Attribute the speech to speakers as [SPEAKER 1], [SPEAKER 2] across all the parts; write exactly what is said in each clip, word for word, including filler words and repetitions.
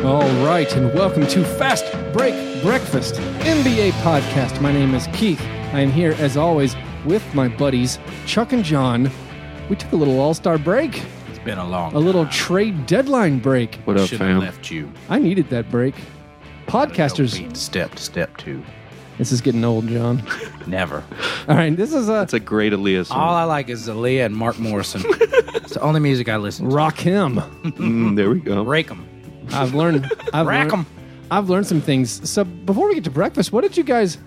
[SPEAKER 1] All right, and welcome to Fast Break Breakfast, N B A podcast. My name is Keith. I am here, as always, with my buddies, Chuck and John. We took a little all-star break.
[SPEAKER 2] It's been a long
[SPEAKER 1] A little
[SPEAKER 2] time.
[SPEAKER 1] trade deadline break.
[SPEAKER 3] What up,
[SPEAKER 2] Should
[SPEAKER 3] fam?
[SPEAKER 2] have left you.
[SPEAKER 1] I needed that break. Podcasters,
[SPEAKER 2] Go step to step two.
[SPEAKER 1] this is getting old, John.
[SPEAKER 2] Never.
[SPEAKER 1] All right, this is a
[SPEAKER 3] That's a great Aaliyah song.
[SPEAKER 2] All I like is Aaliyah and Mark Morrison. It's the only music I listen to.
[SPEAKER 1] rock him.
[SPEAKER 3] Mm, there we go.
[SPEAKER 2] Rake them.
[SPEAKER 1] I've learned. I've
[SPEAKER 2] Rack
[SPEAKER 1] learned,
[SPEAKER 2] 'em.
[SPEAKER 1] I've learned some things. So before we get to breakfast, what did you guys?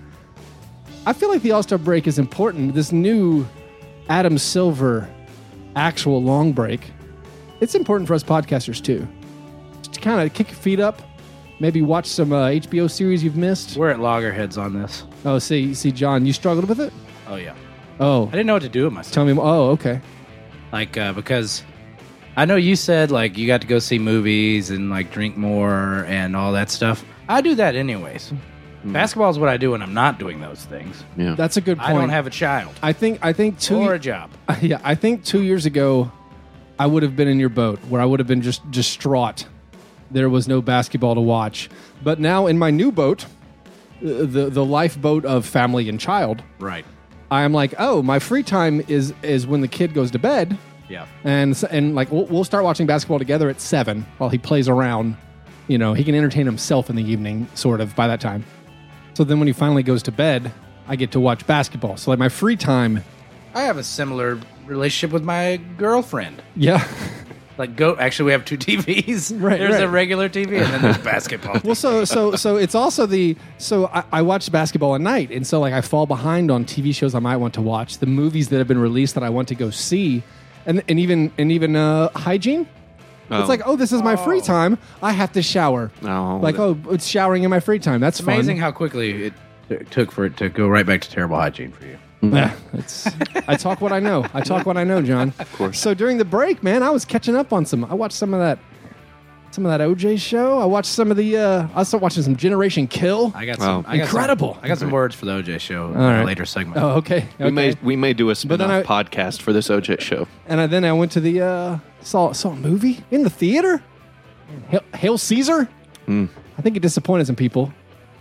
[SPEAKER 1] I feel like the All-Star break is important. This new Adam Silver actual long break. It's important for us podcasters too. Just to kind of kick your feet up, maybe watch some uh, H B O series you've missed.
[SPEAKER 2] We're at loggerheads on this.
[SPEAKER 1] Oh, see, see, John, you struggled with it.
[SPEAKER 2] Oh, yeah.
[SPEAKER 1] Oh,
[SPEAKER 2] I didn't know what to do with myself.
[SPEAKER 1] tell me. Oh, okay.
[SPEAKER 2] Like, uh, because I know you said, like, you got to go see movies and, like, drink more and all that stuff. I do that anyways. Basketball is what I do when I'm not doing those things.
[SPEAKER 3] Yeah.
[SPEAKER 1] That's a good point.
[SPEAKER 2] I don't have a child
[SPEAKER 1] I think. I think two.
[SPEAKER 2] or a job.
[SPEAKER 1] Yeah, I think two years ago, I would have been in your boat where I would have been just distraught. There was no basketball to watch. But now in my new boat, uh, the the lifeboat of family and child,
[SPEAKER 2] Right.
[SPEAKER 1] I am like, oh, my free time is is when the kid goes to bed,
[SPEAKER 2] Yeah.
[SPEAKER 1] and s- and like we'll, we'll start watching basketball together at seven while he plays around. You know, he can entertain himself in the evening, sort of by that time. So then when he finally goes to bed, I get to watch basketball. So like my free time,
[SPEAKER 2] I have a similar relationship with my girlfriend.
[SPEAKER 1] yeah.
[SPEAKER 2] Like, go. Actually, we have two T Vs.
[SPEAKER 1] Right,
[SPEAKER 2] There's
[SPEAKER 1] right.
[SPEAKER 2] a regular T V, and then there's basketball.
[SPEAKER 1] Well, so so so it's also the so I, I watch basketball at night, and so like I fall behind on T V shows I might want to watch, the movies that have been released that I want to go see, and and even and even uh, hygiene.
[SPEAKER 3] Oh.
[SPEAKER 1] It's like, oh, this is my free time. I have to shower.
[SPEAKER 3] Oh,
[SPEAKER 1] Like, oh, it's showering in my free time. That's
[SPEAKER 2] It's amazing
[SPEAKER 1] fun.
[SPEAKER 2] how quickly it t- took for it to go right back to terrible hygiene for you.
[SPEAKER 1] Yeah, it's, I talk what I know. I talk what I know, John. Of course. So during the break, man, I was catching up on some. I watched some of that, some of that O J show. I watched some of the. Uh, I started watching some Generation Kill.
[SPEAKER 2] I got some.
[SPEAKER 3] Oh.
[SPEAKER 2] I got
[SPEAKER 1] Incredible.
[SPEAKER 2] Some, I got some words for the O J show in
[SPEAKER 1] right.
[SPEAKER 2] a later segment.
[SPEAKER 1] Oh, okay.
[SPEAKER 3] We
[SPEAKER 1] okay.
[SPEAKER 3] may we may do a
[SPEAKER 1] But then
[SPEAKER 3] spin-off
[SPEAKER 1] I-
[SPEAKER 3] podcast for this O J show.
[SPEAKER 1] And I, then I went to the uh, saw saw a movie in the theater. Hail, Hail Caesar.
[SPEAKER 3] Hmm.
[SPEAKER 1] I think it disappointed some people.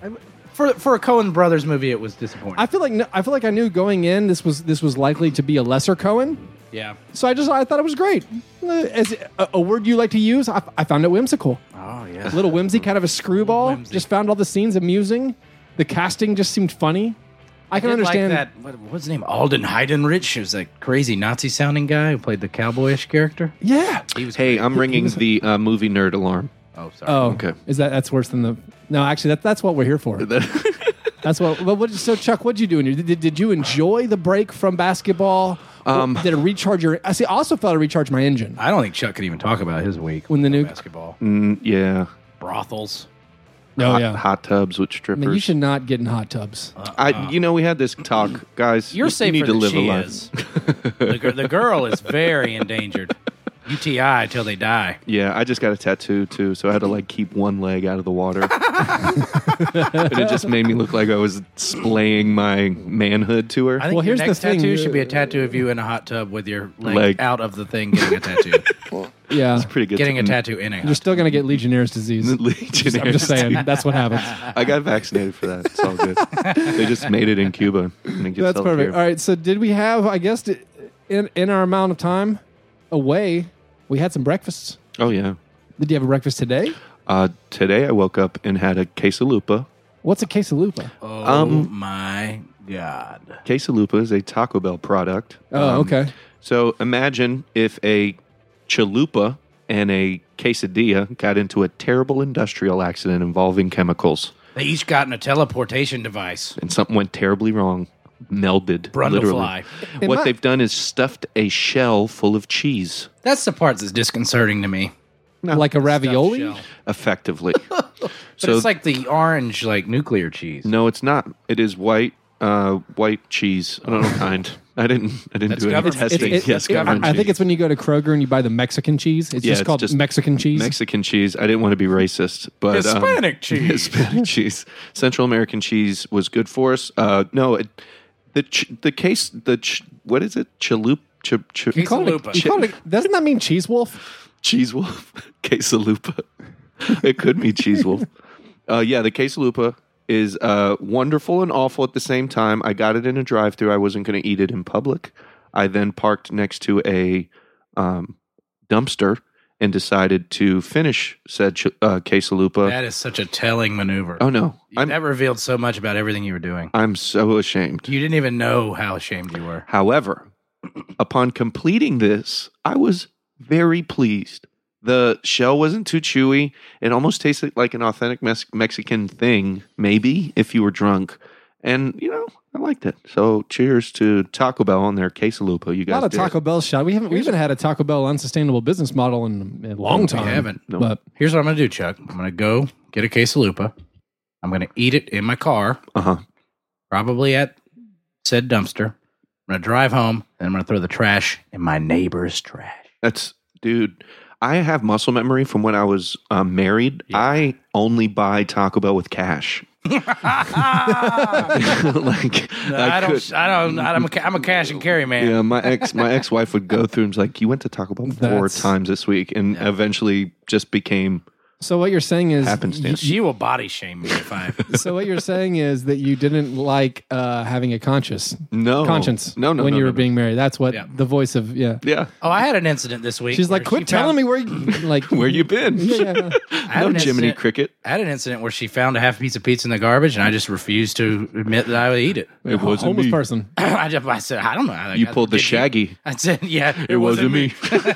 [SPEAKER 2] For for a Coen Brothers movie, it was disappointing.
[SPEAKER 1] I feel like I feel like I knew going in this was this was likely to be a lesser Coen.
[SPEAKER 2] yeah.
[SPEAKER 1] So I just I thought it was great. Uh, As a, a word you like to use, I, I found it whimsical.
[SPEAKER 2] Oh yeah.
[SPEAKER 1] A little whimsy, kind of a screwball.
[SPEAKER 2] Whimsy.
[SPEAKER 1] Just found all the scenes amusing. The casting just seemed funny. I can
[SPEAKER 2] I did
[SPEAKER 1] understand
[SPEAKER 2] like that. What, what's his name? Alden Heidenrich. He was that crazy Nazi sounding guy who played the cowboyish character.
[SPEAKER 1] Yeah.
[SPEAKER 2] He was.
[SPEAKER 3] Hey,
[SPEAKER 2] great.
[SPEAKER 3] I'm ringing the uh, movie nerd alarm.
[SPEAKER 2] Oh, sorry.
[SPEAKER 1] Oh,
[SPEAKER 3] Okay.
[SPEAKER 1] Is that that's worse than the? No, actually, that that's what we're here for. That's what. But what so, Chuck, what'd you do? Did, did, did you enjoy the break from basketball? Um, did it recharge your? I see. I also felt it recharged my engine
[SPEAKER 2] I don't think Chuck could even talk about his week
[SPEAKER 1] when the new.
[SPEAKER 2] basketball
[SPEAKER 3] Mm, yeah.
[SPEAKER 2] brothels.
[SPEAKER 1] Oh
[SPEAKER 3] hot,
[SPEAKER 1] yeah.
[SPEAKER 3] hot tubs with
[SPEAKER 1] I
[SPEAKER 3] strippers.
[SPEAKER 1] mean, you should not get in hot tubs.
[SPEAKER 3] I, you know, we had this talk, guys.
[SPEAKER 2] You're
[SPEAKER 3] you,
[SPEAKER 2] safer
[SPEAKER 3] you need to
[SPEAKER 2] than
[SPEAKER 3] live
[SPEAKER 2] she
[SPEAKER 3] a life.
[SPEAKER 2] is. the, gir- the girl is very endangered. U T I till they die.
[SPEAKER 3] Yeah, I just got a tattoo too, so I had to like keep one leg out of the water, and it just made me look like I was splaying my manhood to her.
[SPEAKER 2] I think
[SPEAKER 1] Well,
[SPEAKER 2] your
[SPEAKER 1] here's the
[SPEAKER 2] next
[SPEAKER 1] thing,
[SPEAKER 2] tattoo should be a
[SPEAKER 1] uh,
[SPEAKER 2] tattoo of you in a hot tub with your leg,
[SPEAKER 3] Leg.
[SPEAKER 2] out of the thing getting a tattoo.
[SPEAKER 1] Yeah.
[SPEAKER 3] Pretty good.
[SPEAKER 2] getting a
[SPEAKER 3] to-
[SPEAKER 2] tattoo in a
[SPEAKER 1] You're
[SPEAKER 2] hot
[SPEAKER 1] still gonna get Legionnaire's disease.
[SPEAKER 3] Legionnaires,
[SPEAKER 1] I'm just saying
[SPEAKER 3] dude.
[SPEAKER 1] that's what happens.
[SPEAKER 3] I got vaccinated for that. It's all good. They just made it in Cuba. And it gets
[SPEAKER 1] That's
[SPEAKER 3] held
[SPEAKER 1] perfect.
[SPEAKER 3] here.
[SPEAKER 1] All right. So did we have? I guess d- in in our amount of time away, we had some breakfasts.
[SPEAKER 3] Oh yeah.
[SPEAKER 1] Did you have a breakfast today?
[SPEAKER 3] Uh, today I woke up and had a quesalupa.
[SPEAKER 1] What's a quesalupa?
[SPEAKER 2] Oh
[SPEAKER 3] Um,
[SPEAKER 2] my god!
[SPEAKER 3] Quesalupa is a Taco Bell product.
[SPEAKER 1] Oh,
[SPEAKER 3] Um,
[SPEAKER 1] okay.
[SPEAKER 3] So imagine if a chalupa and a quesadilla got into a terrible industrial accident involving chemicals,
[SPEAKER 2] They each got in a teleportation device.
[SPEAKER 3] and something went terribly wrong. Melded, literally.
[SPEAKER 2] Brundlefly.
[SPEAKER 1] In
[SPEAKER 3] What
[SPEAKER 1] my-
[SPEAKER 3] they've done is stuffed a shell full of cheese,
[SPEAKER 2] That's the part that's disconcerting to me.
[SPEAKER 1] Like a ravioli?
[SPEAKER 2] Stuffed shell.
[SPEAKER 3] effectively.
[SPEAKER 2] But
[SPEAKER 3] so
[SPEAKER 2] it's like the orange, like nuclear cheese.
[SPEAKER 3] no, it's not. It is white, uh, white cheese. I don't know kind. I didn't. I didn't
[SPEAKER 2] That's
[SPEAKER 3] do any
[SPEAKER 2] government
[SPEAKER 3] testing.
[SPEAKER 2] cheese.
[SPEAKER 3] yes,
[SPEAKER 2] It's
[SPEAKER 3] government
[SPEAKER 1] I, I think
[SPEAKER 3] cheese.
[SPEAKER 1] it's when you go to Kroger and you buy the Mexican cheese. It's
[SPEAKER 3] Yeah,
[SPEAKER 1] just
[SPEAKER 3] it's
[SPEAKER 1] called
[SPEAKER 3] just
[SPEAKER 1] Mexican cheese.
[SPEAKER 3] Mexican cheese. I didn't want to be racist, but um,
[SPEAKER 2] Hispanic cheese.
[SPEAKER 3] Hispanic cheese. Central American cheese was good for us. Uh, no, it, the ch- the case the ch- what is it? Chalup ch- ch-
[SPEAKER 2] Quesalupa.
[SPEAKER 1] You call it- doesn't that mean cheese wolf?
[SPEAKER 3] cheese wolf quesalupa. It could be Cheese Wolf. Uh, yeah, the quesalupa is uh, wonderful and awful at the same time. I got it in a drive-thru. I wasn't going to eat it in public. I then parked next to a um, dumpster and decided to finish said ch- uh, quesalupa.
[SPEAKER 2] That is such a telling maneuver.
[SPEAKER 3] Oh no,
[SPEAKER 2] You-
[SPEAKER 3] I'm
[SPEAKER 2] that revealed so much about everything you were doing.
[SPEAKER 3] I'm so ashamed.
[SPEAKER 2] You didn't even know how ashamed you were.
[SPEAKER 3] However, upon completing this, I was very pleased. The shell wasn't too chewy. It almost tasted like an authentic Mex- Mexican thing, maybe, if you were drunk. And, you know, I liked it. So cheers to Taco Bell on their quesalupa. You
[SPEAKER 1] A
[SPEAKER 3] guys
[SPEAKER 1] lot of
[SPEAKER 3] did.
[SPEAKER 1] Taco Bell shot. We haven't we haven't had a Taco Bell unsustainable business model in a long time.
[SPEAKER 2] We haven't.
[SPEAKER 3] No.
[SPEAKER 1] But
[SPEAKER 2] Here's what I'm going to do, Chuck. I'm going to go get a quesalupa. I'm going to eat it in my car,
[SPEAKER 3] Uh-huh.
[SPEAKER 2] probably at said dumpster. I'm going to drive home, and I'm going to throw the trash in my neighbor's trash.
[SPEAKER 3] That's, dude, I have muscle memory from when I was um, married. I only buy Taco Bell with cash. like
[SPEAKER 2] I, don't.
[SPEAKER 3] could-
[SPEAKER 2] I don't. I'm a, ca- I'm a cash and carry man.
[SPEAKER 3] Yeah, my ex my ex wife would go through and was like, "You went to Taco Bell four
[SPEAKER 1] That's-
[SPEAKER 3] times this week," and eventually just became
[SPEAKER 1] so what you're saying is
[SPEAKER 3] happenstance.
[SPEAKER 2] She will body shame me if I.
[SPEAKER 1] so what you're saying is that you didn't like uh, having a conscience
[SPEAKER 3] no
[SPEAKER 1] conscience
[SPEAKER 3] No, no,
[SPEAKER 1] when
[SPEAKER 3] no,
[SPEAKER 1] you
[SPEAKER 3] no,
[SPEAKER 1] were
[SPEAKER 3] no.
[SPEAKER 1] being married. That's what
[SPEAKER 2] Yeah.
[SPEAKER 1] the voice of yeah.
[SPEAKER 3] Yeah,
[SPEAKER 2] Oh, I had an incident this week.
[SPEAKER 1] She's
[SPEAKER 2] where
[SPEAKER 1] like, quit
[SPEAKER 2] she
[SPEAKER 1] telling
[SPEAKER 2] found-
[SPEAKER 1] me where you like
[SPEAKER 3] where you been?
[SPEAKER 1] Yeah, yeah.
[SPEAKER 2] I had
[SPEAKER 3] No
[SPEAKER 2] an
[SPEAKER 3] Jiminy
[SPEAKER 2] incident-
[SPEAKER 3] Cricket.
[SPEAKER 2] I had an incident where she found a half piece of pizza in the garbage, and I just refused to admit that I would eat it.
[SPEAKER 3] It wasn't
[SPEAKER 1] homeless
[SPEAKER 3] me.
[SPEAKER 1] person.
[SPEAKER 2] I just, I said, I don't know. I,
[SPEAKER 3] You
[SPEAKER 2] I-
[SPEAKER 3] pulled the
[SPEAKER 2] did you?
[SPEAKER 3] Shaggy.
[SPEAKER 2] I said, yeah, it,
[SPEAKER 3] It wasn't me.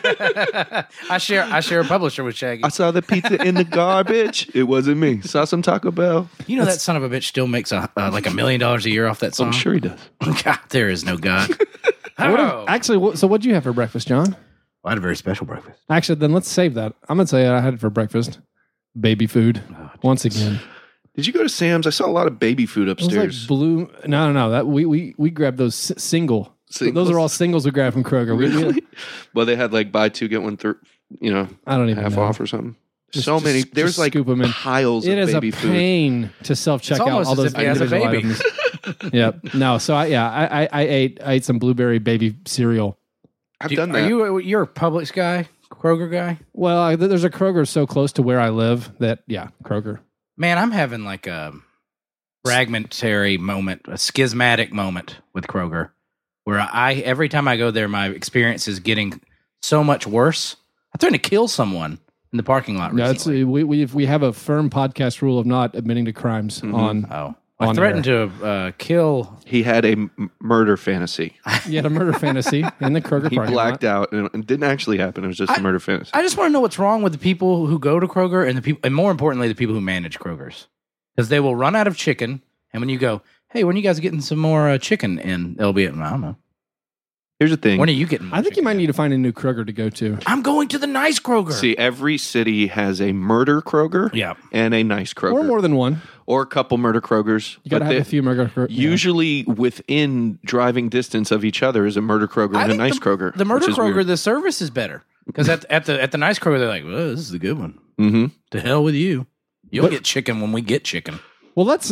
[SPEAKER 2] I share, I share a publisher with Shaggy.
[SPEAKER 3] I saw the pizza in the garbage. It wasn't me. Saw some Taco Bell.
[SPEAKER 2] You know that son of a bitch still makes a, uh, like a million dollars a year off that song.
[SPEAKER 3] I'm sure he does.
[SPEAKER 2] God, there is no God.
[SPEAKER 1] What
[SPEAKER 2] oh.
[SPEAKER 1] if- actually, what, so what'd you have for breakfast, John?
[SPEAKER 2] I had a very special breakfast.
[SPEAKER 1] Actually, then let's save that. I'm gonna say I had it for breakfast. Baby food. Once again,
[SPEAKER 3] Did you go to Sam's? I saw a lot of baby food
[SPEAKER 1] it was
[SPEAKER 3] upstairs.
[SPEAKER 1] like blue. No, no, no. That we we we grabbed those s- single.
[SPEAKER 3] Singles?
[SPEAKER 1] Those are all singles we grabbed from Kroger. We, we,
[SPEAKER 3] Really? Well, they had like buy two get one third. You know,
[SPEAKER 1] I don't even
[SPEAKER 3] half
[SPEAKER 1] know.
[SPEAKER 3] off or something.
[SPEAKER 1] Just-
[SPEAKER 3] so
[SPEAKER 1] just-
[SPEAKER 3] many.
[SPEAKER 1] just
[SPEAKER 3] There's like
[SPEAKER 1] scoop 'em in.
[SPEAKER 3] piles
[SPEAKER 1] It
[SPEAKER 3] of
[SPEAKER 1] is a
[SPEAKER 3] baby food.
[SPEAKER 1] pain to self check
[SPEAKER 2] It's
[SPEAKER 1] out
[SPEAKER 2] almost
[SPEAKER 1] all
[SPEAKER 2] as
[SPEAKER 1] those
[SPEAKER 2] if he has a
[SPEAKER 1] individual
[SPEAKER 2] baby.
[SPEAKER 1] items. Yep. No. So I yeah I, I I ate I ate some blueberry baby cereal.
[SPEAKER 3] I've
[SPEAKER 2] Do you-
[SPEAKER 3] done
[SPEAKER 2] Are
[SPEAKER 3] that.
[SPEAKER 2] you a, you're a Publix guy, Kroger guy?
[SPEAKER 1] Well, I, there's a Kroger so close to where I live that yeah Kroger.
[SPEAKER 2] Man, I'm having like a fragmentary moment, a schismatic moment with Kroger, where I every time I go there, my experience is getting so much worse. I threatened to kill someone in the parking lot
[SPEAKER 1] No, it's,
[SPEAKER 2] recently.
[SPEAKER 1] we we we have a firm podcast rule of not admitting to crimes
[SPEAKER 3] Mhm.
[SPEAKER 1] on.
[SPEAKER 2] oh, I
[SPEAKER 1] on
[SPEAKER 2] threatened to uh, kill.
[SPEAKER 3] He had a m- murder fantasy.
[SPEAKER 1] You had a murder fantasy in the Kroger
[SPEAKER 3] He
[SPEAKER 1] parking
[SPEAKER 3] blacked
[SPEAKER 1] lot.
[SPEAKER 3] out, and it didn't actually happen. It was just a
[SPEAKER 2] I-
[SPEAKER 3] murder fantasy.
[SPEAKER 2] I just want to know what's wrong with the people who go to Kroger and the people, and more importantly, the people who manage Kroger's, because they will run out of chicken, and when you go, hey, when are you guys getting some more uh, chicken in? They'll be, I don't know.
[SPEAKER 3] Here's the thing.
[SPEAKER 2] When are you getting? more
[SPEAKER 1] I think you
[SPEAKER 2] chicken
[SPEAKER 1] might
[SPEAKER 2] in?
[SPEAKER 1] need to find a new Kroger to go to.
[SPEAKER 2] I'm going to the nice Kroger.
[SPEAKER 3] See, every city has a murder Kroger
[SPEAKER 2] Yeah.
[SPEAKER 3] and a nice Kroger.
[SPEAKER 1] Or more than one.
[SPEAKER 3] Or a couple murder Krogers.
[SPEAKER 1] You got to
[SPEAKER 3] But
[SPEAKER 1] have
[SPEAKER 3] they-
[SPEAKER 1] a few murder. Kroger. yeah.
[SPEAKER 3] Usually within driving distance of each other is a murder Kroger
[SPEAKER 2] I
[SPEAKER 3] and a
[SPEAKER 2] think
[SPEAKER 3] nice
[SPEAKER 2] the,
[SPEAKER 3] Kroger.
[SPEAKER 2] The murder
[SPEAKER 3] which is
[SPEAKER 2] Kroger,
[SPEAKER 3] weird.
[SPEAKER 2] the service is better because at at the at the nice Kroger, they're like, well, this is the good one.
[SPEAKER 3] Mhm.
[SPEAKER 2] To hell with you. You'll
[SPEAKER 1] But-
[SPEAKER 2] get chicken when we get chicken.
[SPEAKER 1] Well, let's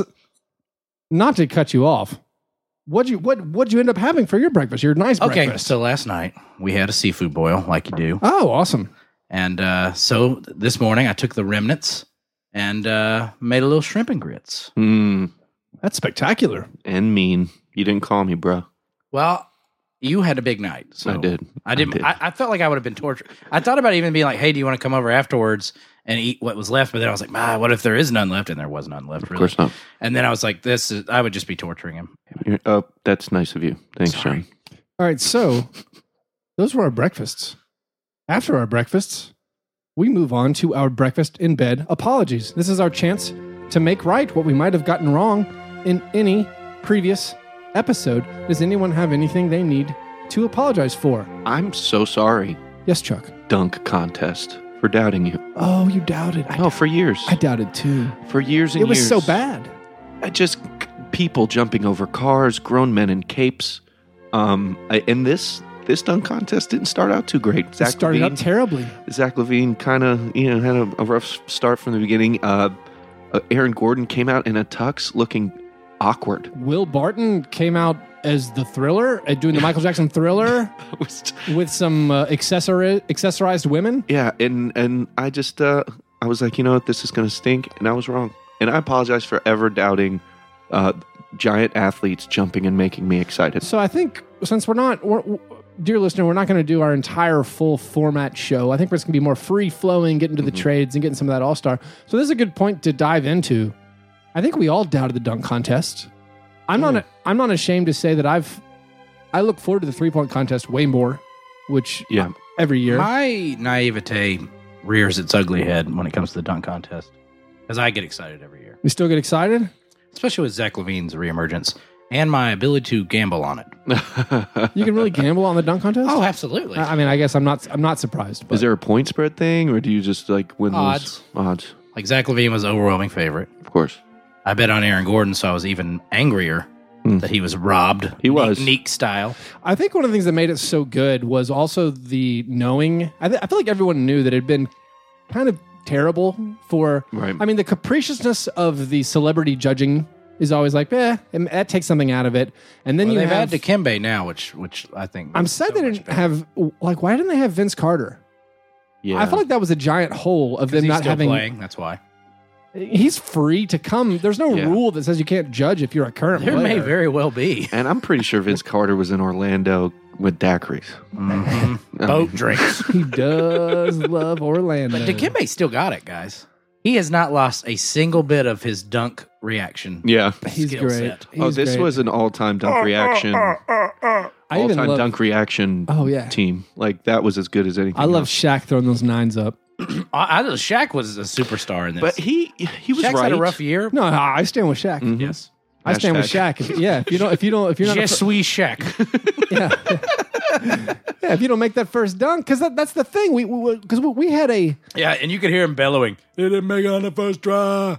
[SPEAKER 1] not to cut you off. What you what what'd you end up having for your breakfast? Your nice
[SPEAKER 2] Okay,
[SPEAKER 1] breakfast.
[SPEAKER 2] so last night we had a seafood boil like you do,
[SPEAKER 1] Oh, awesome.
[SPEAKER 2] and uh, so this morning I took the remnants and uh, made a little shrimp and grits.
[SPEAKER 3] Mm,
[SPEAKER 1] That's spectacular.
[SPEAKER 3] and mean. You didn't call me, bro.
[SPEAKER 2] Well, you had a big night. So
[SPEAKER 3] I did.
[SPEAKER 2] I didn't.
[SPEAKER 3] I did.
[SPEAKER 2] I, I felt like I would have been tortured. I thought about even being like, "Hey, do you want to come over afterwards and eat what was left?" But then I was like, "Ah, what if there is none left?" And there was none left.
[SPEAKER 3] Of
[SPEAKER 2] Really.
[SPEAKER 3] course not.
[SPEAKER 2] And then I was like, "This is." I would just be torturing him.
[SPEAKER 3] You're, oh, that's nice of you. Thanks,
[SPEAKER 2] Sorry.
[SPEAKER 3] John.
[SPEAKER 1] All right, so those were our breakfasts. After our breakfasts, we move on to our breakfast in bed apologies. This is our chance to make right what we might have gotten wrong in any previous episode. Does anyone have anything they need to apologize for?
[SPEAKER 3] I'm so sorry,
[SPEAKER 1] Yes, Chuck.
[SPEAKER 3] dunk contest, for doubting you.
[SPEAKER 1] Oh, you doubted. I,
[SPEAKER 3] Oh, for years.
[SPEAKER 1] I doubted too.
[SPEAKER 3] For years and
[SPEAKER 1] It was
[SPEAKER 3] years.
[SPEAKER 1] so bad.
[SPEAKER 3] I just people jumping over cars, grown men in capes. Um, I- and this this dunk contest didn't start out too great.
[SPEAKER 1] It
[SPEAKER 3] Zach
[SPEAKER 1] started
[SPEAKER 3] Levine,
[SPEAKER 1] out terribly.
[SPEAKER 3] Zach Levine kind of you know had a, a rough start from the beginning. Uh, uh, Aaron Gordon came out in a tux, looking awkward.
[SPEAKER 1] Will Barton came out as the Thriller, uh, doing the Michael Jackson Thriller
[SPEAKER 3] It was-
[SPEAKER 1] with some uh, accessori- accessorized women.
[SPEAKER 3] yeah, and and I just uh, I was like, you know what, this is going to stink, and I was wrong. And I apologize for ever doubting uh, giant athletes jumping and making me excited.
[SPEAKER 1] So I think since we're not, we're, dear listener, we're not going to do our entire full format show. I think we're just going to be more free flowing, getting to the
[SPEAKER 3] Mm-hmm.
[SPEAKER 1] trades and getting some of that all star. So this is a good point to dive into. I think we all doubted the dunk contest. I'm
[SPEAKER 3] Mm.
[SPEAKER 1] not. I'm not ashamed to say that I've. I look forward to the three point contest way more, which
[SPEAKER 3] Yeah.
[SPEAKER 1] every year.
[SPEAKER 2] My naivete rears its ugly head when it comes to the dunk contest because I get excited every year,
[SPEAKER 1] you still get excited?
[SPEAKER 2] especially with Zach Levine's reemergence and my ability to gamble on it.
[SPEAKER 1] You can really gamble on the dunk contest.
[SPEAKER 2] Oh, absolutely.
[SPEAKER 1] I I mean, I guess I'm not. I'm not surprised. But
[SPEAKER 3] Is there a point spread thing, or do you just like win
[SPEAKER 2] Odds.
[SPEAKER 3] those odds?
[SPEAKER 2] Like Zach Levine was overwhelming favorite.
[SPEAKER 3] Of course.
[SPEAKER 2] I bet on Aaron Gordon, so I was even angrier
[SPEAKER 3] Hmm.
[SPEAKER 2] that he was robbed.
[SPEAKER 3] He was.
[SPEAKER 2] Neek style.
[SPEAKER 1] I think one of the things that made it so good was also the knowing. I, th- I feel like everyone knew that it had been kind of terrible for.
[SPEAKER 3] Right.
[SPEAKER 1] I mean, the capriciousness of the celebrity judging is always like, eh, and that takes something out of it. And then
[SPEAKER 2] Well,
[SPEAKER 1] you
[SPEAKER 2] they've
[SPEAKER 1] have.
[SPEAKER 2] had Dikembe now, which which I think
[SPEAKER 1] I'm
[SPEAKER 2] is
[SPEAKER 1] sad
[SPEAKER 2] so
[SPEAKER 1] they
[SPEAKER 2] much
[SPEAKER 1] didn't
[SPEAKER 2] better.
[SPEAKER 1] have. Like, why didn't they have Vince Carter?
[SPEAKER 3] Yeah.
[SPEAKER 1] I feel like that was a giant hole of
[SPEAKER 2] 'Cause
[SPEAKER 1] them
[SPEAKER 2] he's
[SPEAKER 1] not
[SPEAKER 2] still
[SPEAKER 1] having.
[SPEAKER 2] playing. That's why.
[SPEAKER 1] He's free to come. There's no
[SPEAKER 3] Yeah.
[SPEAKER 1] rule that says you can't judge if you're a current
[SPEAKER 2] There may
[SPEAKER 1] player.
[SPEAKER 2] very well be
[SPEAKER 3] and I'm pretty sure Vince Carter was in Orlando with daiquiris.
[SPEAKER 2] Mhm.
[SPEAKER 3] I
[SPEAKER 2] boat
[SPEAKER 3] mean-
[SPEAKER 2] drinks.
[SPEAKER 1] He does love Orlando.
[SPEAKER 2] But Dikembe still got it, guys. He has not lost a single bit of his dunk reaction.
[SPEAKER 3] Yeah.
[SPEAKER 1] He's
[SPEAKER 2] skill
[SPEAKER 1] great.
[SPEAKER 2] set.
[SPEAKER 1] He's
[SPEAKER 3] oh, this
[SPEAKER 1] great.
[SPEAKER 3] was an all-time dunk reaction.
[SPEAKER 1] I even
[SPEAKER 3] All-time
[SPEAKER 1] love,
[SPEAKER 3] dunk reaction
[SPEAKER 1] Oh yeah,
[SPEAKER 3] team. Like that was as good as anything.
[SPEAKER 1] I love
[SPEAKER 3] else.
[SPEAKER 1] Shaq throwing those nines up.
[SPEAKER 2] I, I Shaq was a superstar in this.
[SPEAKER 3] But he he was
[SPEAKER 2] Shaq's
[SPEAKER 3] right.
[SPEAKER 2] had a rough year.
[SPEAKER 1] No, I stand with Shaq.
[SPEAKER 3] Mhm.
[SPEAKER 2] Yes.
[SPEAKER 1] I stand with
[SPEAKER 3] Hashtag.
[SPEAKER 1] Shaq. If, yeah, if you don't, if you don't, if you're not, a
[SPEAKER 2] Je
[SPEAKER 1] fir-
[SPEAKER 2] suis Shaq.
[SPEAKER 1] yeah, yeah, if you don't make that first dunk, because that, that's the thing. We because we, we, we had a,
[SPEAKER 2] Yeah, and you could hear him bellowing. They didn't make it on the first try.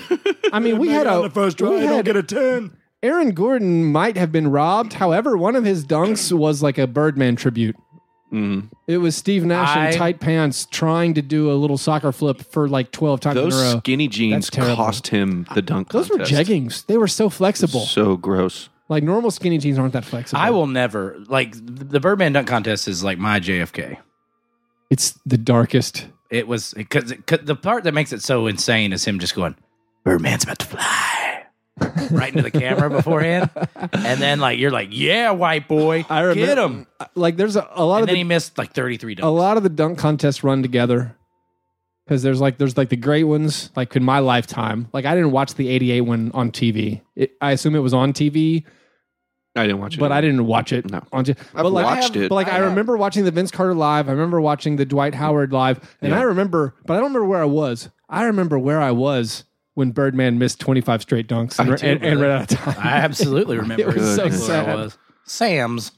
[SPEAKER 1] I mean, we had a we had-
[SPEAKER 2] a ten.
[SPEAKER 1] Aaron Gordon might have been robbed. However, one of his dunks was like a Birdman tribute.
[SPEAKER 3] Mhm.
[SPEAKER 1] It was Steve Nash
[SPEAKER 2] I-
[SPEAKER 1] in tight pants trying to do a little soccer flip for like twelve times in a
[SPEAKER 3] Those
[SPEAKER 1] row.
[SPEAKER 3] skinny jeans
[SPEAKER 1] That's terrible.
[SPEAKER 3] cost him the dunk
[SPEAKER 1] Those were
[SPEAKER 3] contest.
[SPEAKER 1] jeggings. They were so flexible.
[SPEAKER 3] So gross.
[SPEAKER 1] Like normal skinny jeans aren't that flexible.
[SPEAKER 2] I will never like the Birdman dunk contest is like my J F K.
[SPEAKER 1] It's the darkest.
[SPEAKER 2] It was because the part that makes it so insane is him just going, "Birdman's about to fly," right into the camera beforehand, and then like you're like, "Yeah, white boy,
[SPEAKER 1] I remember,
[SPEAKER 2] get him."
[SPEAKER 1] Like there's a, a lot
[SPEAKER 2] And
[SPEAKER 1] of
[SPEAKER 2] then
[SPEAKER 1] the,
[SPEAKER 2] he missed like thirty-three dunks.
[SPEAKER 1] a lot of the dunk contests run together because there's like there's like the great ones. Like in my lifetime, like I didn't watch the eighty-eight one on T V. It, I assume it was on T V,
[SPEAKER 3] I didn't watch it.
[SPEAKER 1] but I didn't watch it.
[SPEAKER 3] No.
[SPEAKER 1] on T V.
[SPEAKER 3] I've
[SPEAKER 1] But like,
[SPEAKER 3] watched
[SPEAKER 1] I have,
[SPEAKER 3] it.
[SPEAKER 1] But like I,
[SPEAKER 2] I have.
[SPEAKER 1] remember watching the Vince Carter live. I remember watching the Dwight Howard live, and
[SPEAKER 3] Yeah.
[SPEAKER 1] I remember, but I don't remember where I was. I remember where I was when Birdman missed twenty-five straight dunks and,
[SPEAKER 3] I do,
[SPEAKER 1] and, and
[SPEAKER 2] really.
[SPEAKER 1] ran out of time.
[SPEAKER 2] I absolutely remember.
[SPEAKER 1] It was
[SPEAKER 3] so
[SPEAKER 2] exactly where
[SPEAKER 1] sad.
[SPEAKER 2] I was. Sam's.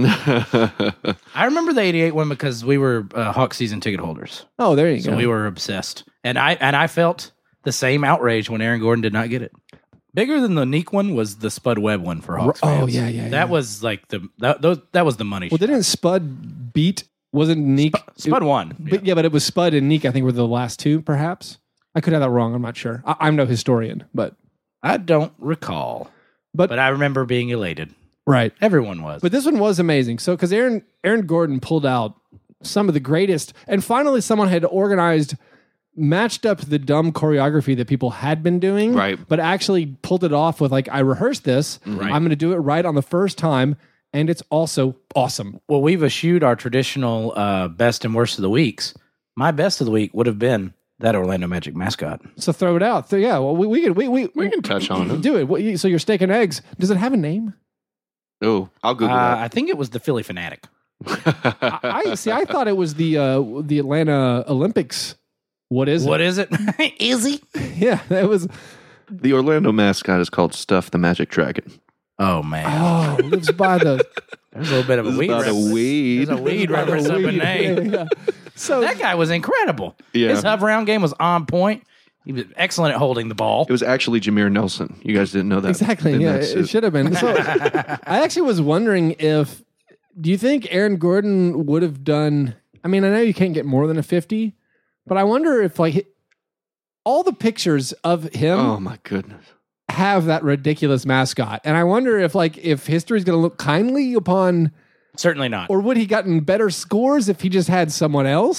[SPEAKER 2] I remember the eighty-eight one because we were uh, Hawk season ticket holders,
[SPEAKER 1] Oh, there you
[SPEAKER 2] so
[SPEAKER 1] go.
[SPEAKER 2] we were obsessed, and I and I felt the same outrage when Aaron Gordon did not get it. Bigger than the Neek one was the Spud Webb one for Hawks
[SPEAKER 1] Oh,
[SPEAKER 2] fans.
[SPEAKER 1] yeah, yeah,
[SPEAKER 2] That
[SPEAKER 1] yeah.
[SPEAKER 2] was like the that those, that was the money.
[SPEAKER 1] Well,
[SPEAKER 2] shot.
[SPEAKER 1] didn't Spud beat? Wasn't Neek?
[SPEAKER 2] Spud won.
[SPEAKER 1] But yeah, but it was Spud and Neek. I think were the last two, perhaps. I could have that wrong. I'm not sure. I, I'm no historian, but
[SPEAKER 2] I don't recall,
[SPEAKER 1] But-
[SPEAKER 2] but I remember being elated.
[SPEAKER 1] right.
[SPEAKER 2] Everyone was.
[SPEAKER 1] But this one was amazing. So because Aaron Aaron Gordon pulled out some of the greatest, and finally someone had organized, matched up the dumb choreography that people had been doing,
[SPEAKER 3] Right.
[SPEAKER 1] But actually pulled it off with like, I rehearsed this.
[SPEAKER 2] Right.
[SPEAKER 1] I'm going to do it right on the first time, and it's also awesome.
[SPEAKER 2] well, we've eschewed our traditional uh, best and worst of the weeks. My best of the week would have been that Orlando Magic mascot.
[SPEAKER 1] So throw it out. So yeah, well we we could we we,
[SPEAKER 3] We can touch on it.
[SPEAKER 1] do it. What, you- so you're steak and eggs. Does it have a name?
[SPEAKER 3] Oh, I'll Google
[SPEAKER 2] Uh, I think it was the Philly Fanatic.
[SPEAKER 3] that.
[SPEAKER 1] I, I see. I thought it was the uh, the Atlanta Olympics. What is
[SPEAKER 2] What
[SPEAKER 1] it?
[SPEAKER 2] is it? Is he?
[SPEAKER 1] Yeah, it was.
[SPEAKER 3] The Orlando mascot is called Stuff the Magic Dragon.
[SPEAKER 2] Oh man,
[SPEAKER 1] Oh, lives by the
[SPEAKER 2] there's a little bit of a
[SPEAKER 3] This is
[SPEAKER 2] weed.
[SPEAKER 3] about a
[SPEAKER 2] reference.
[SPEAKER 3] weed.
[SPEAKER 2] There's a weed
[SPEAKER 1] by the
[SPEAKER 2] reference up in
[SPEAKER 1] weed.
[SPEAKER 2] name.
[SPEAKER 1] Yeah. So
[SPEAKER 2] That guy was incredible.
[SPEAKER 3] Yeah.
[SPEAKER 2] His hover round game was on point. He was excellent at holding the ball.
[SPEAKER 3] It was actually Jameer Nelson. You guys didn't know that.
[SPEAKER 1] exactly,
[SPEAKER 3] In
[SPEAKER 1] yeah,
[SPEAKER 3] that
[SPEAKER 1] it,
[SPEAKER 3] suit.
[SPEAKER 1] it should have been. So I actually was wondering if, do you think Aaron Gordon would have done? I mean, I know you can't get more than a fifty, but I wonder if like all the pictures of him
[SPEAKER 3] Oh my goodness.
[SPEAKER 1] have that ridiculous mascot, and I wonder if like if history's going to look kindly upon.
[SPEAKER 2] Certainly not.
[SPEAKER 1] Or would he gotten better scores if he just had someone else?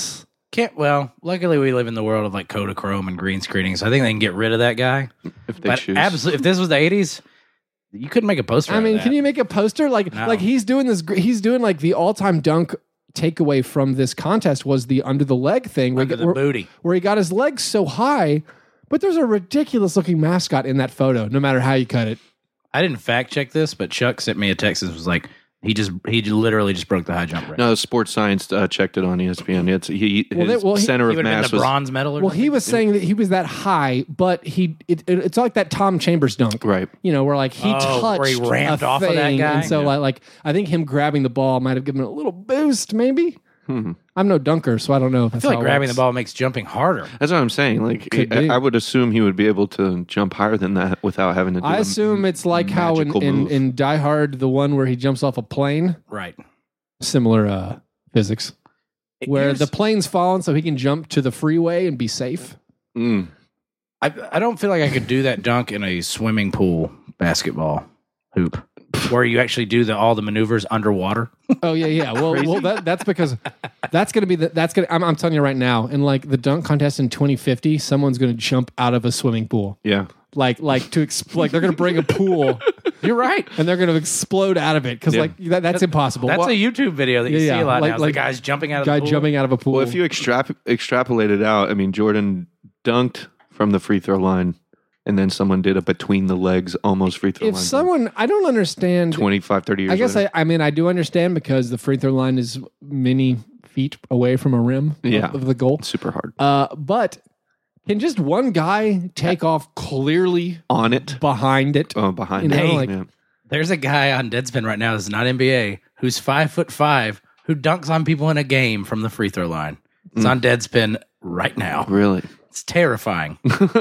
[SPEAKER 2] Can't. Well, luckily we live in the world of like Kodachrome and green screening, so I think they can get rid of that guy.
[SPEAKER 3] If they
[SPEAKER 2] But
[SPEAKER 3] choose.
[SPEAKER 2] absolutely, if this was the eighties, you couldn't make a poster.
[SPEAKER 1] I
[SPEAKER 2] out
[SPEAKER 1] mean,
[SPEAKER 2] of that.
[SPEAKER 1] can you make a poster like
[SPEAKER 2] No.
[SPEAKER 1] like he's doing this? gr- He's doing like the all time dunk takeaway from this contest was the under the leg thing, where,
[SPEAKER 2] Under
[SPEAKER 1] he,
[SPEAKER 2] the
[SPEAKER 1] where,
[SPEAKER 2] booty?
[SPEAKER 1] where he got his legs so high. But there's a ridiculous looking mascot in that photo, no matter how you cut it.
[SPEAKER 2] I didn't fact check this, but Chuck sent me a text that was like, he just he literally just broke the high jump record.
[SPEAKER 3] No, Sports Science uh, checked it on E S P N. It's he
[SPEAKER 1] Well,
[SPEAKER 3] his
[SPEAKER 1] they- well, he-
[SPEAKER 3] center
[SPEAKER 2] He
[SPEAKER 3] of
[SPEAKER 2] would have been
[SPEAKER 3] mass
[SPEAKER 2] the
[SPEAKER 3] was
[SPEAKER 2] bronze medal. Or
[SPEAKER 1] Well,
[SPEAKER 2] something?
[SPEAKER 1] he was saying that he was that high, but he it, it, it's like that Tom Chambers dunk,
[SPEAKER 3] right.
[SPEAKER 1] you know, where like he
[SPEAKER 2] Oh,
[SPEAKER 1] touched
[SPEAKER 2] where he rammed
[SPEAKER 1] a
[SPEAKER 2] off of that
[SPEAKER 1] thing,
[SPEAKER 2] guy?
[SPEAKER 1] and so
[SPEAKER 3] Yeah.
[SPEAKER 1] like, like I think him grabbing the ball might have given it a little boost, maybe.
[SPEAKER 3] Hmm.
[SPEAKER 1] I'm no dunker, so I don't know if
[SPEAKER 2] I
[SPEAKER 1] that's
[SPEAKER 2] feel like
[SPEAKER 1] how it
[SPEAKER 2] grabbing
[SPEAKER 1] works.
[SPEAKER 2] the ball makes jumping harder.
[SPEAKER 3] That's what I'm saying. Like
[SPEAKER 1] Could
[SPEAKER 3] I,
[SPEAKER 1] be.
[SPEAKER 3] I would assume he would be able to jump higher than that without having to do
[SPEAKER 1] I
[SPEAKER 3] a
[SPEAKER 1] assume it's like how in,
[SPEAKER 3] magical
[SPEAKER 1] in,
[SPEAKER 3] move.
[SPEAKER 1] in Die Hard, the one where he jumps off a plane,
[SPEAKER 2] Right.
[SPEAKER 1] similar uh, physics, where
[SPEAKER 2] Here's-
[SPEAKER 1] the plane's falling so he can jump to the freeway and be safe.
[SPEAKER 3] Mm.
[SPEAKER 2] I, I don't feel like I could do that dunk in a swimming pool basketball hoop where you actually do the all the maneuvers underwater.
[SPEAKER 1] Oh yeah, yeah. Well, well, that, that's because that's gonna be the, that's gonna. I'm, I'm telling you right now, in like the dunk contest in twenty fifty, someone's gonna jump out of a swimming pool,
[SPEAKER 3] Yeah.
[SPEAKER 1] like like to exp- like they're gonna bring a pool
[SPEAKER 2] You're right.
[SPEAKER 1] and they're gonna explode out of it because
[SPEAKER 3] Yeah.
[SPEAKER 1] like that, that's impossible.
[SPEAKER 2] That's
[SPEAKER 1] Well,
[SPEAKER 2] a YouTube video that you
[SPEAKER 1] Yeah,
[SPEAKER 2] see
[SPEAKER 1] yeah.
[SPEAKER 2] a lot
[SPEAKER 1] Like-
[SPEAKER 2] now. It's
[SPEAKER 1] like
[SPEAKER 2] the guys jumping out of
[SPEAKER 1] guy
[SPEAKER 2] the pool.
[SPEAKER 1] jumping out of a pool.
[SPEAKER 3] Well, if you extrap- extrapolate it out, I mean, Jordan dunked from the free throw line, and then someone did a between the legs almost free throw
[SPEAKER 1] if
[SPEAKER 3] line.
[SPEAKER 1] someone, I don't understand.
[SPEAKER 3] twenty-five, thirty years
[SPEAKER 1] I guess
[SPEAKER 3] later.
[SPEAKER 1] I, I mean I do understand because the free throw line is many feet away from a rim of-
[SPEAKER 3] Yeah.
[SPEAKER 1] of the goal.
[SPEAKER 3] super hard.
[SPEAKER 1] Uh, but can just one guy take off clearly
[SPEAKER 3] On it.
[SPEAKER 1] behind it?
[SPEAKER 3] Oh, behind
[SPEAKER 1] You know,
[SPEAKER 3] it.
[SPEAKER 1] like-
[SPEAKER 3] Yeah.
[SPEAKER 2] There's a guy on Deadspin right now that's not N B A who's five foot five who dunks on people in a game from the free throw line. It's
[SPEAKER 3] Mm.
[SPEAKER 2] on Deadspin right now.
[SPEAKER 3] Really?
[SPEAKER 2] It's terrifying.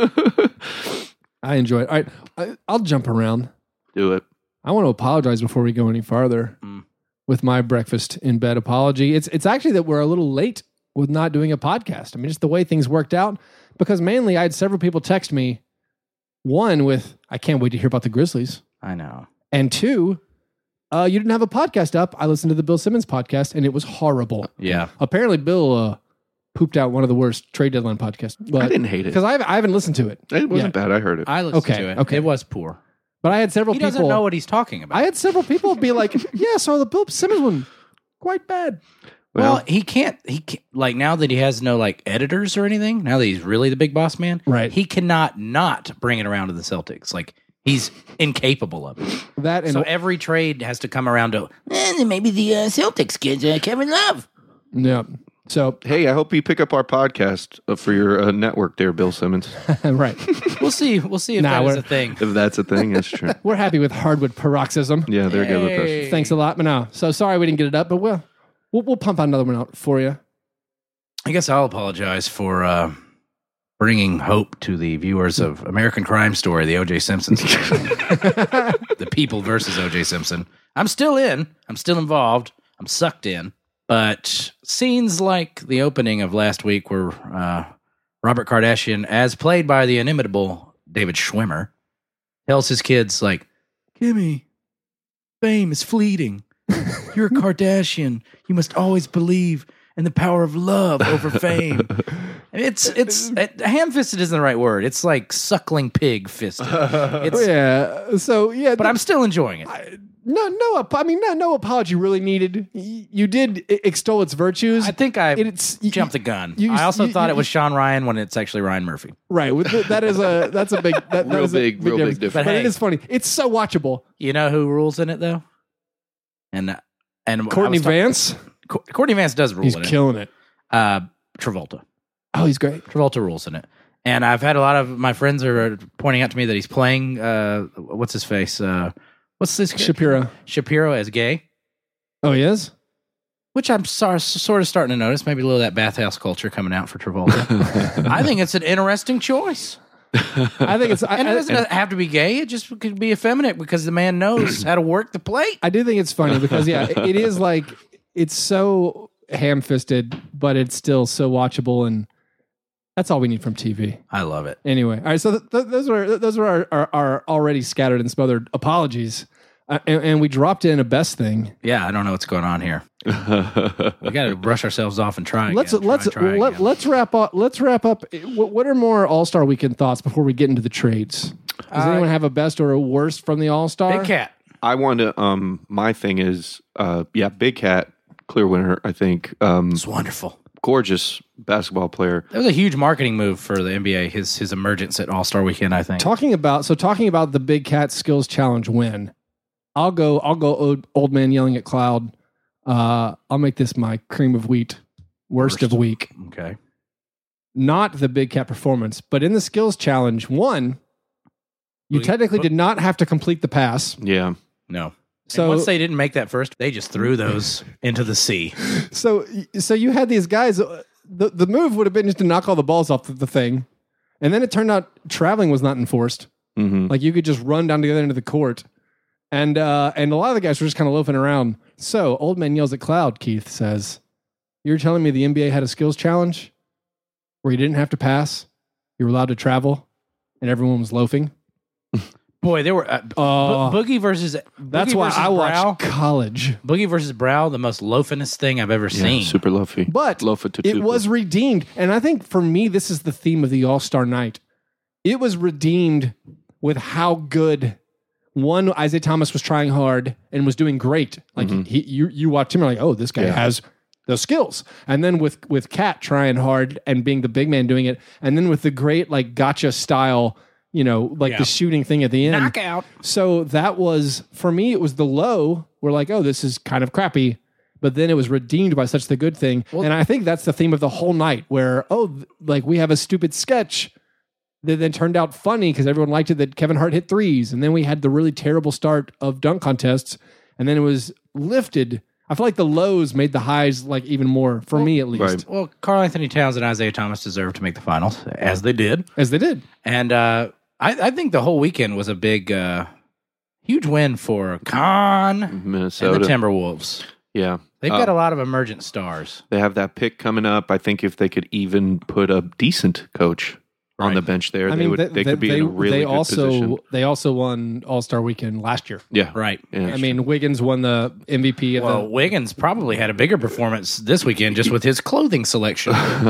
[SPEAKER 1] I enjoy it. All right, I, I'll jump around.
[SPEAKER 3] Do it.
[SPEAKER 1] I want to apologize before we go any farther
[SPEAKER 2] Mm.
[SPEAKER 1] with my breakfast in bed apology. It's it's actually that we're a little late with not doing a podcast. I mean, just the way things worked out. Because mainly, I had several people text me. One with, I can't wait to hear about the Grizzlies,
[SPEAKER 2] I know.
[SPEAKER 1] and two, uh, you didn't have a podcast up. I listened to the Bill Simmons podcast, and it was horrible.
[SPEAKER 2] Yeah.
[SPEAKER 1] Apparently, Bill uh, pooped out one of the worst trade deadline podcasts. But,
[SPEAKER 3] I didn't hate it.
[SPEAKER 1] because I, haven't- I haven't listened to it.
[SPEAKER 3] It wasn't bad. I heard it.
[SPEAKER 2] I listened
[SPEAKER 1] Okay,
[SPEAKER 2] to it.
[SPEAKER 1] okay.
[SPEAKER 2] It was poor.
[SPEAKER 1] But I had several
[SPEAKER 2] He
[SPEAKER 1] people.
[SPEAKER 2] doesn't know what he's talking about.
[SPEAKER 1] I had several people be like, "Yeah, so the Bill Simmons one, quite bad."
[SPEAKER 2] well,
[SPEAKER 3] well,
[SPEAKER 2] he can't. He can't, like now that he has no like editors or anything. Now that he's really the big boss man,
[SPEAKER 1] Right.
[SPEAKER 2] He cannot not bring it around to the Celtics. Like he's incapable of it.
[SPEAKER 1] That and
[SPEAKER 2] So every trade has to come around to eh, maybe the uh, Celtics kids, uh, Kevin Love.
[SPEAKER 1] yeah. So
[SPEAKER 3] hey, I hope you pick up our podcast uh, for your uh, network there, Bill Simmons.
[SPEAKER 1] right,
[SPEAKER 2] We'll see. We'll see if
[SPEAKER 1] Nah,
[SPEAKER 2] that is
[SPEAKER 1] we're-
[SPEAKER 2] a thing.
[SPEAKER 3] If that's a thing, that's true.
[SPEAKER 1] we're happy with hardwood paroxysm.
[SPEAKER 3] Yeah, they're good with
[SPEAKER 2] Hey.
[SPEAKER 3] us.
[SPEAKER 1] Thanks a lot, but no. So sorry we didn't get it up, but we'll we'll, we'll pump out another one out for you.
[SPEAKER 2] I guess I'll apologize for uh, bringing hope to the viewers of American Crime Story, the O J Simpson situation. The People versus O J Simpson. I'm still in. I'm still involved. I'm sucked in. But scenes like the opening of last week where uh, Robert Kardashian, as played by the inimitable David Schwimmer, tells his kids, like, Kimmy, fame is fleeting. You're a Kardashian. You must always believe in the power of love over fame. It's it's it, ham-fisted isn't the right word. It's like suckling pig fisted. It's,
[SPEAKER 1] Yeah. So yeah,
[SPEAKER 2] but I'm still enjoying it.
[SPEAKER 1] no no. ap- I mean, no no apology really needed. Y- You did e- extol its virtues.
[SPEAKER 2] I think I
[SPEAKER 1] it's y-
[SPEAKER 2] jumped the gun.
[SPEAKER 1] you-
[SPEAKER 2] I also
[SPEAKER 1] you-
[SPEAKER 2] thought
[SPEAKER 1] you-
[SPEAKER 2] it was Sean Ryan when it's actually Ryan Murphy.
[SPEAKER 1] right. With the, that is a that's a big that, that
[SPEAKER 3] Real
[SPEAKER 1] is a
[SPEAKER 3] big, real big
[SPEAKER 1] difference.
[SPEAKER 3] difference.
[SPEAKER 1] But
[SPEAKER 2] But
[SPEAKER 1] it
[SPEAKER 2] hey.
[SPEAKER 1] is funny. It's so watchable.
[SPEAKER 2] You know who rules in it though? And and I
[SPEAKER 1] Courtney
[SPEAKER 2] was ta-
[SPEAKER 1] Vance,
[SPEAKER 2] Co- Courtney Vance does rule
[SPEAKER 1] he's
[SPEAKER 2] in it.
[SPEAKER 1] killing it.
[SPEAKER 2] Uh, Travolta.
[SPEAKER 1] Oh, he's great.
[SPEAKER 2] Travolta rules in it. And I've had a lot of my friends are pointing out to me that he's playing uh, what's his face? Uh, what's this?
[SPEAKER 1] Shapiro.
[SPEAKER 2] Shapiro as gay.
[SPEAKER 1] Oh, he is.
[SPEAKER 2] Which I'm so, sort of starting to notice. Maybe a little of that bathhouse culture coming out for Travolta. I think it's an interesting choice.
[SPEAKER 1] I think it's. I,
[SPEAKER 2] And it
[SPEAKER 1] I-
[SPEAKER 2] doesn't have to be gay. It just could be effeminate because the man knows how to work the plate.
[SPEAKER 1] I do think it's funny because yeah, it, it is like it's so ham-fisted, but it's still so watchable, and that's all we need from T V.
[SPEAKER 2] I love it.
[SPEAKER 1] Anyway, all right. So th- th- those were those were our, our, our already scattered and smothered apologies, uh, and, and we dropped in a best thing.
[SPEAKER 2] Yeah, I don't know what's going on here. We got to brush ourselves off and try.
[SPEAKER 1] Let's
[SPEAKER 2] again. Try,
[SPEAKER 1] let's
[SPEAKER 2] try
[SPEAKER 1] let,
[SPEAKER 2] again.
[SPEAKER 1] let's wrap up. Let's wrap up. What, what are more All Star Weekend thoughts before we get into the trades? Does
[SPEAKER 2] Uh,
[SPEAKER 1] anyone have a best or a worst from the All Star?
[SPEAKER 2] Big Cat.
[SPEAKER 3] I want to. Um, my thing is, uh, yeah, Big Cat, clear winner. I think. Um,
[SPEAKER 2] It's wonderful.
[SPEAKER 3] gorgeous basketball player.
[SPEAKER 2] That was a huge marketing move for the N B A. His his emergence at All Star Weekend, I think.
[SPEAKER 1] Talking about so talking about the Big Cat Skills Challenge win. I'll go. I'll go. Old, old man yelling at cloud. Uh, I'll make this my cream of wheat. Worst,
[SPEAKER 3] Worst.
[SPEAKER 1] of week.
[SPEAKER 2] Okay.
[SPEAKER 1] Not the Big Cat performance, but in the skills challenge, one, you
[SPEAKER 2] Boogie-
[SPEAKER 1] technically
[SPEAKER 2] bo-
[SPEAKER 1] did not have to complete the pass.
[SPEAKER 3] Yeah,
[SPEAKER 2] No.
[SPEAKER 1] So
[SPEAKER 2] And once they didn't make that first, they just threw those into the sea.
[SPEAKER 1] So, so you had these guys. uh, The the move would have been just to knock all the balls off the, the thing, and then it turned out traveling was not enforced.
[SPEAKER 3] hmm
[SPEAKER 1] Like you could just run down to the other end of the court, and uh, and a lot of the guys were just kind of loafing around. So old man yells at cloud. Keith says, "You're telling me the N B A had a skills challenge where you didn't have to pass, you were allowed to travel, and everyone was loafing."
[SPEAKER 2] Boy, they were uh,
[SPEAKER 1] Uh,
[SPEAKER 2] Bo- Boogie versus
[SPEAKER 1] That's
[SPEAKER 2] Boogie
[SPEAKER 1] why
[SPEAKER 2] versus
[SPEAKER 1] I watched
[SPEAKER 2] Brow.
[SPEAKER 1] college.
[SPEAKER 2] Boogie versus Brow, the most loafinest thing I've ever
[SPEAKER 3] yeah,
[SPEAKER 2] seen.
[SPEAKER 3] super loafy.
[SPEAKER 1] But
[SPEAKER 3] Loafa to
[SPEAKER 1] it was redeemed. And I think for me, this is the theme of the All Star night. It was redeemed with how good one, Isaiah Thomas was trying hard and was doing great. Like
[SPEAKER 3] Mhm.
[SPEAKER 1] he, you, you watch him, you're like, oh, this guy
[SPEAKER 3] Yeah.
[SPEAKER 1] has the skills. And then with with Kat trying hard and being the big man doing it, and then with the great like gotcha style, you know, like
[SPEAKER 2] Yeah.
[SPEAKER 1] the shooting thing at the end.
[SPEAKER 2] Knockout.
[SPEAKER 1] So that was, for me, it was the low. We're like, oh, this is kind of crappy. But then it was redeemed by such the good thing. And I think that's the theme of the whole night where, oh, th- like we have a stupid sketch that then turned out funny because everyone liked it that Kevin Hart hit threes. And then we had the really terrible start of dunk contests. And then it was lifted. I feel like the lows made the highs like even more, for me at least,
[SPEAKER 3] right.
[SPEAKER 2] Well, Karl Anthony Towns and Isaiah Thomas deserved to make the finals, as they did.
[SPEAKER 1] as they did.
[SPEAKER 2] And uh, I, I think the whole weekend was a big, uh, huge win for Khan and
[SPEAKER 3] Minnesota.
[SPEAKER 2] the Timberwolves.
[SPEAKER 3] yeah,
[SPEAKER 2] They've
[SPEAKER 3] Uh,
[SPEAKER 2] got a lot of emergent stars.
[SPEAKER 3] they have that pick coming up. I think if they could even put a decent coach on
[SPEAKER 2] Right.
[SPEAKER 3] the bench there,
[SPEAKER 1] I
[SPEAKER 3] they
[SPEAKER 1] mean,
[SPEAKER 3] would.
[SPEAKER 1] they,
[SPEAKER 3] They, could be
[SPEAKER 1] they,
[SPEAKER 3] in a really
[SPEAKER 1] they
[SPEAKER 3] good
[SPEAKER 1] also
[SPEAKER 3] position.
[SPEAKER 1] they also won All Star Weekend last year.
[SPEAKER 3] Yeah,
[SPEAKER 2] Right.
[SPEAKER 3] Yeah,
[SPEAKER 1] I mean, Wiggins won the M V P of
[SPEAKER 2] Well,
[SPEAKER 1] the.
[SPEAKER 2] Wiggins probably had a bigger performance this weekend just with his clothing selection.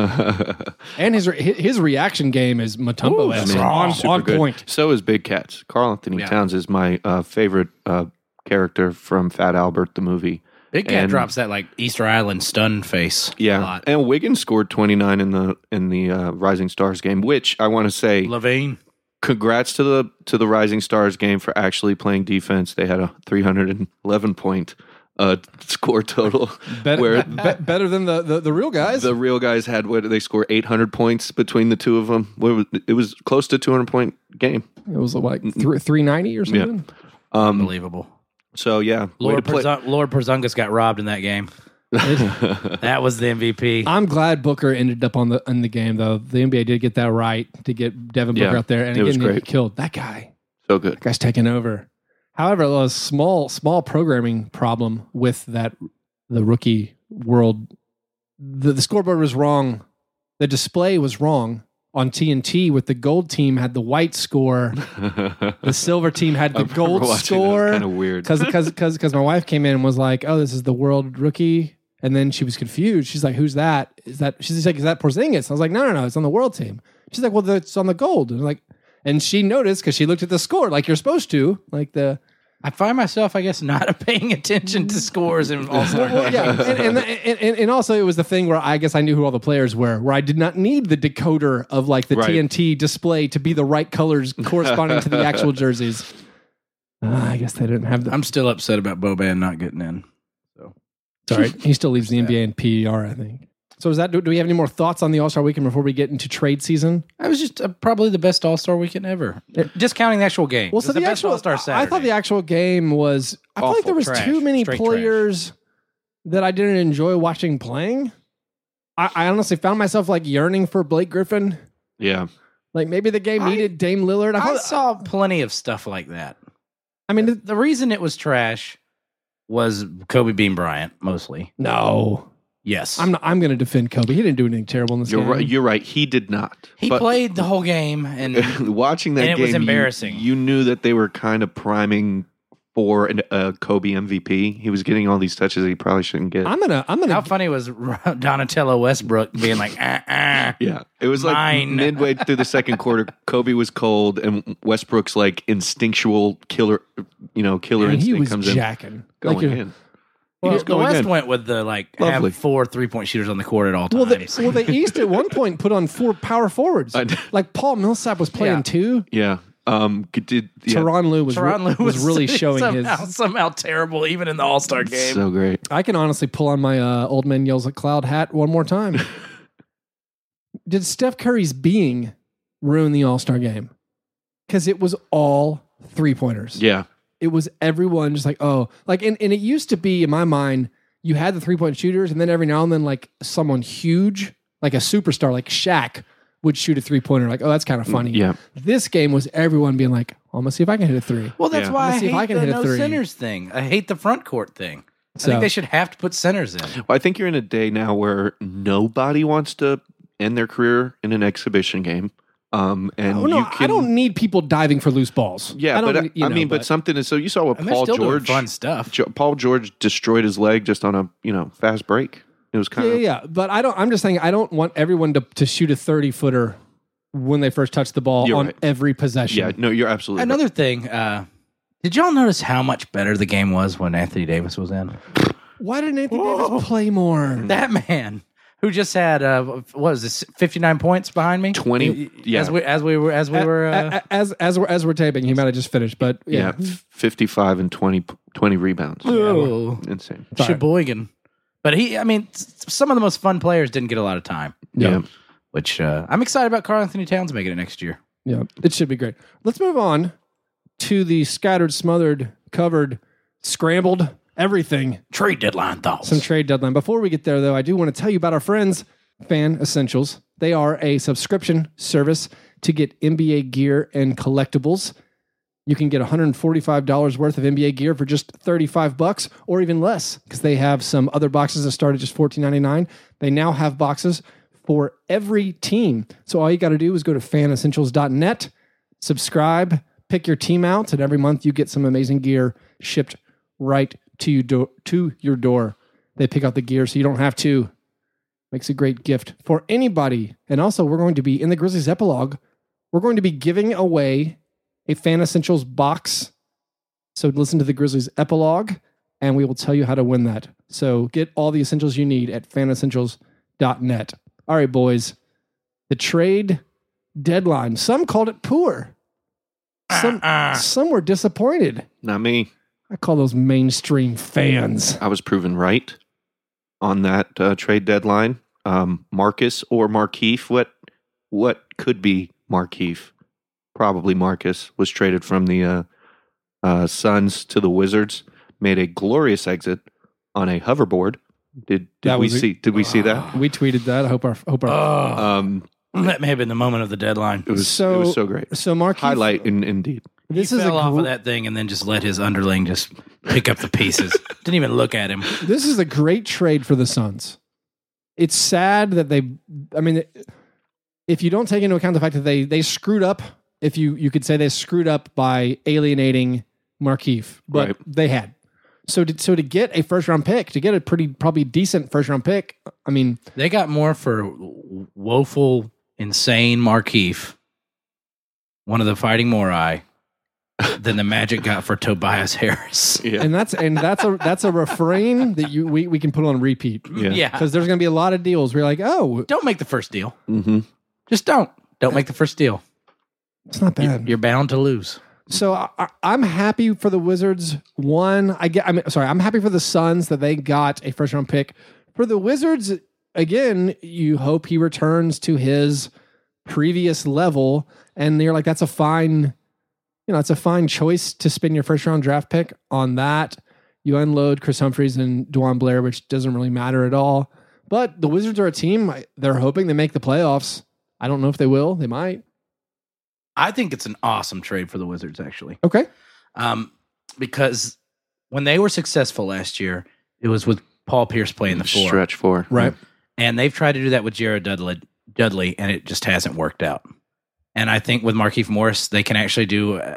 [SPEAKER 1] And his re- his reaction game is Mutombo
[SPEAKER 2] Ooh,
[SPEAKER 1] esque
[SPEAKER 2] man,
[SPEAKER 1] on,
[SPEAKER 3] super
[SPEAKER 1] on
[SPEAKER 3] good.
[SPEAKER 1] point.
[SPEAKER 3] So is Big Cats. Carl Anthony
[SPEAKER 2] Yeah.
[SPEAKER 3] Towns is my uh, favorite uh, character from Fat Albert, the movie.
[SPEAKER 2] Big Cat
[SPEAKER 3] And-
[SPEAKER 2] drops that like Easter Island stun face. a
[SPEAKER 3] Yeah,
[SPEAKER 2] lot.
[SPEAKER 3] and Wiggins scored twenty-nine in the in the uh, Rising Stars game, which I want to say,
[SPEAKER 2] Levine.
[SPEAKER 3] congrats to the to the Rising Stars game for actually playing defense. They had a three hundred eleven point uh, score total,
[SPEAKER 1] Better,
[SPEAKER 3] where
[SPEAKER 1] be- be- better than the, the, the real guys.
[SPEAKER 3] the real guys had what did they score eight hundred points between the two of them. What was, it was close to two hundred point game.
[SPEAKER 1] it was like three ninety or something.
[SPEAKER 3] Um,
[SPEAKER 2] Unbelievable.
[SPEAKER 3] so yeah, way to
[SPEAKER 2] Lord,
[SPEAKER 3] play.
[SPEAKER 2] Porzung- Lord Porzingis got robbed in that game. That was the M V P.
[SPEAKER 1] I'm glad Booker ended up on the in the game though. The N B A did get that right to get Devin Booker
[SPEAKER 3] Yeah,
[SPEAKER 1] out there, and
[SPEAKER 3] it
[SPEAKER 1] again,
[SPEAKER 3] was
[SPEAKER 1] he didn't
[SPEAKER 3] great.
[SPEAKER 1] get killed. That guy,
[SPEAKER 3] So good.
[SPEAKER 1] that guy's taking over. However, a small small programming problem with that the rookie world. The, the scoreboard was wrong. The display was wrong on T N T. With the gold team had the white score. The silver team had the gold score.
[SPEAKER 3] Kind of weird.
[SPEAKER 1] Because because because because my wife came in and was like, "Oh, this is the world rookie," and then she was confused. She's like, "Who's that? Is that?" She's like, "Is that Porzingis?" I was like, "No, no, no, it's on the world team." She's like, "Well, it's on the gold." And I'm like, and she noticed because she looked at the score like you're supposed to, like the
[SPEAKER 2] I find myself, I guess, not paying attention to scores in All Star.
[SPEAKER 1] well, yeah, and, and, and and also it was the thing where I guess I knew who all the players were, where I did not need the decoder of like the
[SPEAKER 3] Right.
[SPEAKER 1] T N T display to be the right colors corresponding to the actual jerseys. Uh, I guess they didn't have the.
[SPEAKER 2] I'm still upset about Boban not getting in.
[SPEAKER 1] Sorry, he still leaves the N B A in P E R, I think. So is that? Do, do we have any more thoughts on the All Star Weekend before we get into trade season?
[SPEAKER 2] That was just uh, probably the best All Star weekend ever. Discounting the actual game.
[SPEAKER 1] Well,
[SPEAKER 2] It
[SPEAKER 1] so
[SPEAKER 2] was
[SPEAKER 1] the,
[SPEAKER 2] the best
[SPEAKER 1] actual
[SPEAKER 2] All Star Saturday.
[SPEAKER 1] I thought the actual game was. I feel like
[SPEAKER 2] Awful.
[SPEAKER 1] there was
[SPEAKER 2] Trash.
[SPEAKER 1] too many
[SPEAKER 2] Straight
[SPEAKER 1] players that I didn't enjoy watching playing. I, I honestly found myself like yearning for Blake Griffin.
[SPEAKER 3] Yeah.
[SPEAKER 1] Like maybe the game
[SPEAKER 2] I-
[SPEAKER 1] needed Dame Lillard. I,
[SPEAKER 2] I
[SPEAKER 1] thought,
[SPEAKER 2] saw plenty of stuff like that.
[SPEAKER 1] I mean, the,
[SPEAKER 2] The reason it was trash was Kobe Bean Bryant, mostly.
[SPEAKER 1] no,
[SPEAKER 2] Yes.
[SPEAKER 1] I'm not, I'm going to defend Kobe. He didn't do anything terrible in this
[SPEAKER 3] You're
[SPEAKER 1] game.
[SPEAKER 3] right. You're right. He did not.
[SPEAKER 2] he
[SPEAKER 3] But
[SPEAKER 2] played the whole game, and
[SPEAKER 3] watching that
[SPEAKER 2] and it
[SPEAKER 3] game,
[SPEAKER 2] was
[SPEAKER 3] you-
[SPEAKER 2] embarrassing.
[SPEAKER 3] You, knew that they were kind of priming for an, a Kobe M V P. He was getting all these touches that he probably shouldn't get.
[SPEAKER 1] I'm gonna. I'm gonna.
[SPEAKER 2] How funny was Donatello Westbrook being like, uh, uh,
[SPEAKER 3] yeah, it was like
[SPEAKER 2] Mine.
[SPEAKER 3] midway through the second quarter. Kobe was cold, and Westbrook's like instinctual killer, you know, killer
[SPEAKER 1] Man, he
[SPEAKER 3] instinct
[SPEAKER 1] was
[SPEAKER 3] comes
[SPEAKER 1] jacking.
[SPEAKER 3] in, going
[SPEAKER 1] Like you're-
[SPEAKER 3] in.
[SPEAKER 2] well,
[SPEAKER 3] was
[SPEAKER 2] the
[SPEAKER 3] going
[SPEAKER 2] West
[SPEAKER 3] in.
[SPEAKER 2] went with the like
[SPEAKER 3] Lovely.
[SPEAKER 2] have four three point shooters on the court at all
[SPEAKER 1] Well,
[SPEAKER 2] times.
[SPEAKER 1] the, well, the East at one point put on four power forwards.
[SPEAKER 3] I know.
[SPEAKER 1] Like Paul Millsap was playing
[SPEAKER 2] Yeah.
[SPEAKER 1] two.
[SPEAKER 3] Yeah, um, did yeah,
[SPEAKER 1] Teron Lue was, re-
[SPEAKER 2] Tyronn Lue
[SPEAKER 1] was really showing
[SPEAKER 2] somehow,
[SPEAKER 1] his.
[SPEAKER 2] somehow terrible, even in the All Star game.
[SPEAKER 3] so great.
[SPEAKER 1] I can honestly pull on my uh, old man yells at cloud hat one more time. Did Steph Curry's being ruin the All Star game? Because it was all three pointers.
[SPEAKER 3] Yeah,
[SPEAKER 1] It was everyone just like, oh, like, and, and it used to be in my mind, you had the three point shooters, and then every now and then, like someone huge, like a superstar, like Shaq, would shoot a three pointer. Like, oh, that's kind of funny.
[SPEAKER 3] yeah.
[SPEAKER 1] This game was everyone being like, oh, I'm gonna see if I can hit a three.
[SPEAKER 2] Well, that's
[SPEAKER 3] Yeah.
[SPEAKER 2] why I
[SPEAKER 1] Let's see if
[SPEAKER 2] hate
[SPEAKER 1] I can
[SPEAKER 2] the
[SPEAKER 1] hit a
[SPEAKER 2] no
[SPEAKER 1] three.
[SPEAKER 2] centers thing. I hate the front court thing. I
[SPEAKER 1] So-
[SPEAKER 2] think they should have to put centers in.
[SPEAKER 3] Well, I think you're in a day now where nobody wants to end their career in an exhibition game. Um, and
[SPEAKER 1] Oh, no,
[SPEAKER 3] you can,
[SPEAKER 1] I don't need people diving for loose balls.
[SPEAKER 3] Yeah,
[SPEAKER 1] I don't
[SPEAKER 3] but
[SPEAKER 1] need-
[SPEAKER 3] I,
[SPEAKER 1] you
[SPEAKER 3] I
[SPEAKER 1] know,
[SPEAKER 3] mean, but, something is so you saw what
[SPEAKER 2] And they're
[SPEAKER 3] Paul
[SPEAKER 2] still
[SPEAKER 3] George,
[SPEAKER 2] doing fun stuff.
[SPEAKER 3] Jo- Paul George destroyed his leg just on a you know fast break. It was kind
[SPEAKER 1] yeah,
[SPEAKER 3] of
[SPEAKER 1] yeah, yeah. But I don't. I'm just saying, I don't want everyone to, to shoot a thirty footer when they first touch the ball
[SPEAKER 3] You're
[SPEAKER 1] on
[SPEAKER 3] right.
[SPEAKER 1] every possession.
[SPEAKER 3] yeah. No, you're absolutely right.
[SPEAKER 2] Another thing, uh, did y'all notice how much better the game was when Anthony Davis was in?
[SPEAKER 1] Why didn't Anthony Davis play more?
[SPEAKER 2] That man who just had uh, what was this fifty-nine points behind me?
[SPEAKER 3] twenty. Yeah,
[SPEAKER 2] As we as we were as we were uh,
[SPEAKER 1] A- a- as as we're as we're taping, he might have just finished, but
[SPEAKER 3] yeah,
[SPEAKER 1] yeah.
[SPEAKER 3] f- fifty-five and twenty, twenty rebounds.
[SPEAKER 2] oh,
[SPEAKER 3] Insane.
[SPEAKER 1] Sorry.
[SPEAKER 2] Sheboygan. But he, I mean, s- some of the most fun players didn't get a lot of time.
[SPEAKER 3] Yeah.
[SPEAKER 2] Which uh, I'm excited about Karl Anthony Towns making it next year.
[SPEAKER 1] Yeah, it should be great. Let's move on to the scattered, smothered, covered, scrambled, everything.
[SPEAKER 2] Trade deadline thoughts.
[SPEAKER 1] Some trade deadline. Before we get there, though, I do want to tell you about our friends, Fan Essentials. They are a subscription service to get N B A gear and collectibles. You can get one hundred forty-five dollars worth of N B A gear for just thirty-five bucks or even less because they have some other boxes that start at just fourteen ninety-nine. They now have boxes for every team. So all you got to do is go to fan essentials dot net, subscribe, pick your team out, and every month you get some amazing gear shipped right to you do- to your door. They pick out the gear so you don't have to. Makes a great gift for anybody. And also, we're going to be in the Grizzlies epilogue. We're going to be giving away a Fan Essentials box. So listen to the Grizzlies epilogue, and we will tell you how to win that. So get all the essentials you need at fan essentials dot net. All right, boys. The trade deadline. Some called it poor. Some,
[SPEAKER 2] Uh-uh.
[SPEAKER 1] some were disappointed.
[SPEAKER 3] Not me.
[SPEAKER 1] I call those mainstream fans.
[SPEAKER 3] I was proven right on that uh, trade deadline. Um, Marcus or Markeith, what what could be Markeith? Probably Marcus was traded from the uh, uh, Suns to the Wizards. Made a glorious exit on a hoverboard. Did did
[SPEAKER 1] That
[SPEAKER 3] we
[SPEAKER 1] was a-
[SPEAKER 3] see? Did we see that?
[SPEAKER 1] We tweeted that. I hope our hope our
[SPEAKER 2] Oh,
[SPEAKER 3] Um,
[SPEAKER 2] that may have been the moment of the deadline.
[SPEAKER 3] it was
[SPEAKER 1] So-
[SPEAKER 3] it was so great.
[SPEAKER 1] so Mark
[SPEAKER 3] Highlight in, indeed.
[SPEAKER 1] This
[SPEAKER 2] he
[SPEAKER 1] is
[SPEAKER 2] fell
[SPEAKER 1] a
[SPEAKER 2] off
[SPEAKER 1] gr-
[SPEAKER 2] of that thing and then just let his underling just pick up the pieces. Didn't even look at him.
[SPEAKER 1] this is a great trade for the Suns. It's sad that they. I mean, if you don't take into account the fact that they they screwed up, if you you could say they screwed up by alienating Markeith, but
[SPEAKER 3] Right.
[SPEAKER 1] they had. So to, so to get a first round pick, to get a pretty probably decent first round pick, I mean,
[SPEAKER 2] They got more for woeful, insane Markeith, one of the Fighting Morai, than the Magic got for Tobias Harris.
[SPEAKER 3] Yeah.
[SPEAKER 1] and that's and that's a that's a refrain that you we, we can put on repeat
[SPEAKER 3] Yeah.
[SPEAKER 2] Yeah.
[SPEAKER 1] because there's going to be a lot of deals where you're like, oh,
[SPEAKER 2] Don't make the first deal.
[SPEAKER 3] Mm-hmm.
[SPEAKER 2] Just don't. Don't make the first deal.
[SPEAKER 1] it's not bad.
[SPEAKER 2] You're bound to lose.
[SPEAKER 1] So I, I- I'm happy for the Wizards. One, I get. I mean, sorry, I'm happy for the Suns that they got a first round pick. For the Wizards, again, you hope he returns to his previous level, and you're like, that's a fine, you know, it's a fine choice to spend your first round draft pick on that. You unload Chris Humphries and Dwan Blair, which doesn't really matter at all. But the Wizards are a team. They're hoping they make the playoffs. I don't know if they will. They might.
[SPEAKER 2] I think it's an awesome trade for the Wizards, actually.
[SPEAKER 1] Okay.
[SPEAKER 2] Um, because when they were successful last year, it was with Paul Pierce playing the four.
[SPEAKER 3] Stretch four.
[SPEAKER 1] Right.
[SPEAKER 2] And they've tried to do that with Jared Dudley, Dudley, and it just hasn't worked out. And I think with Markieff Morris, they can actually do a,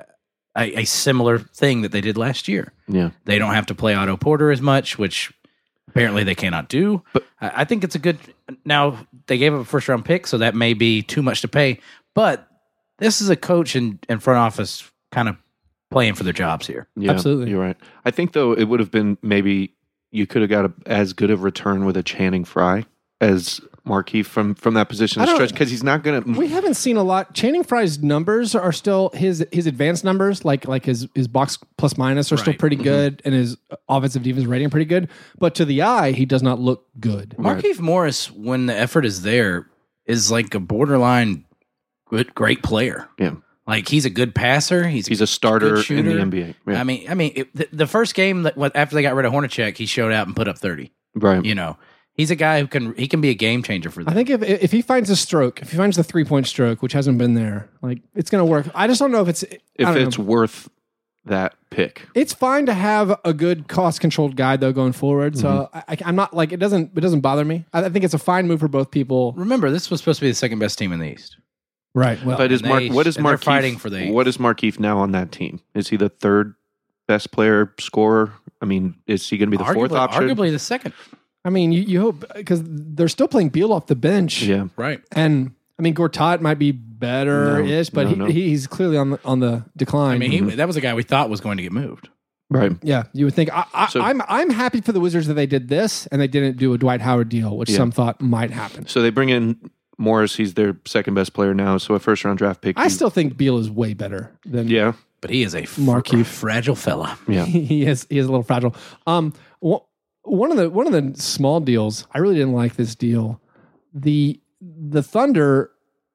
[SPEAKER 2] a, a similar thing that they did last year.
[SPEAKER 3] Yeah.
[SPEAKER 2] They don't have to play Otto Porter as much, which apparently they cannot do.
[SPEAKER 3] But
[SPEAKER 2] I, I think it's a good. Now they gave up a first round pick, so that may be too much to pay. But this is a coach and, and front office kind of playing for their jobs here.
[SPEAKER 3] Yeah,
[SPEAKER 1] Absolutely.
[SPEAKER 3] You're right. I think, though, it would have been maybe you could have got a, as good of return with a Channing Frye as Markieff from, from that position
[SPEAKER 1] I
[SPEAKER 3] of
[SPEAKER 1] don't-
[SPEAKER 3] stretch because he's not going to.
[SPEAKER 1] We haven't seen a lot. Channing Frye's numbers are still his his advanced numbers, like like his his box plus minus are still
[SPEAKER 2] Right.
[SPEAKER 1] pretty good, and his offensive defense rating pretty good. But to the eye, he does not look good.
[SPEAKER 2] Markieff Morris, when the effort is there, is like a borderline good, great player.
[SPEAKER 3] Yeah.
[SPEAKER 2] Like he's a good passer. He's
[SPEAKER 3] He's a starter
[SPEAKER 2] good
[SPEAKER 3] in the
[SPEAKER 2] shooter.
[SPEAKER 3] N B A. Yeah.
[SPEAKER 2] I mean, I mean, it, the, the first game that what- after they got rid of Hornacek, he showed out and put up thirty.
[SPEAKER 3] right.
[SPEAKER 2] You know, he's a guy who can he can be a game changer for
[SPEAKER 1] I
[SPEAKER 2] them.
[SPEAKER 1] think if if he finds a stroke, if he finds the three point stroke, which hasn't been there, like it's going to work. I just don't know if it's I
[SPEAKER 3] If
[SPEAKER 1] don't
[SPEAKER 3] it's
[SPEAKER 1] know.
[SPEAKER 3] worth that pick.
[SPEAKER 1] It's fine to have a good cost controlled guy though going forward. So I, I'm not like it doesn't it doesn't bother me. I, I think it's a fine move for both people.
[SPEAKER 2] Remember, this was supposed to be the second best team in the East.
[SPEAKER 1] Right. Well,
[SPEAKER 3] But is
[SPEAKER 2] and
[SPEAKER 3] Mark?
[SPEAKER 2] they-
[SPEAKER 3] What is
[SPEAKER 2] and they're
[SPEAKER 3] Markieff
[SPEAKER 2] fighting for the-
[SPEAKER 3] What is Markieff now on that team? Is he the third best player scorer? I mean, is he going to be the fourth
[SPEAKER 2] arguably,
[SPEAKER 3] option?
[SPEAKER 2] arguably the second.
[SPEAKER 1] I mean, you, you hope because they're still playing Beal off the bench.
[SPEAKER 3] Yeah.
[SPEAKER 2] Right.
[SPEAKER 1] And I mean, Gortat might be better ish, but
[SPEAKER 3] no,
[SPEAKER 1] he,
[SPEAKER 3] no.
[SPEAKER 1] he's clearly on the on the decline.
[SPEAKER 2] I mean, he, that was a guy we thought was going to get moved.
[SPEAKER 3] Right.
[SPEAKER 1] yeah, you would think. I, I,
[SPEAKER 3] So-
[SPEAKER 1] I'm I'm happy for the Wizards that they did this and they didn't do a Dwight Howard deal, which
[SPEAKER 3] Yeah.
[SPEAKER 1] some thought might happen.
[SPEAKER 3] So they bring in Morris. He's their second best player now. So a first round draft pick.
[SPEAKER 1] I
[SPEAKER 3] you-
[SPEAKER 1] still think Beal is way better than
[SPEAKER 3] Yeah.
[SPEAKER 2] But he is a fr-
[SPEAKER 1] Markieff.
[SPEAKER 2] fragile fella.
[SPEAKER 3] Yeah.
[SPEAKER 1] he is he is a little fragile. Um, wh- one of the one of the small deals, I really didn't like this deal. The the Thunder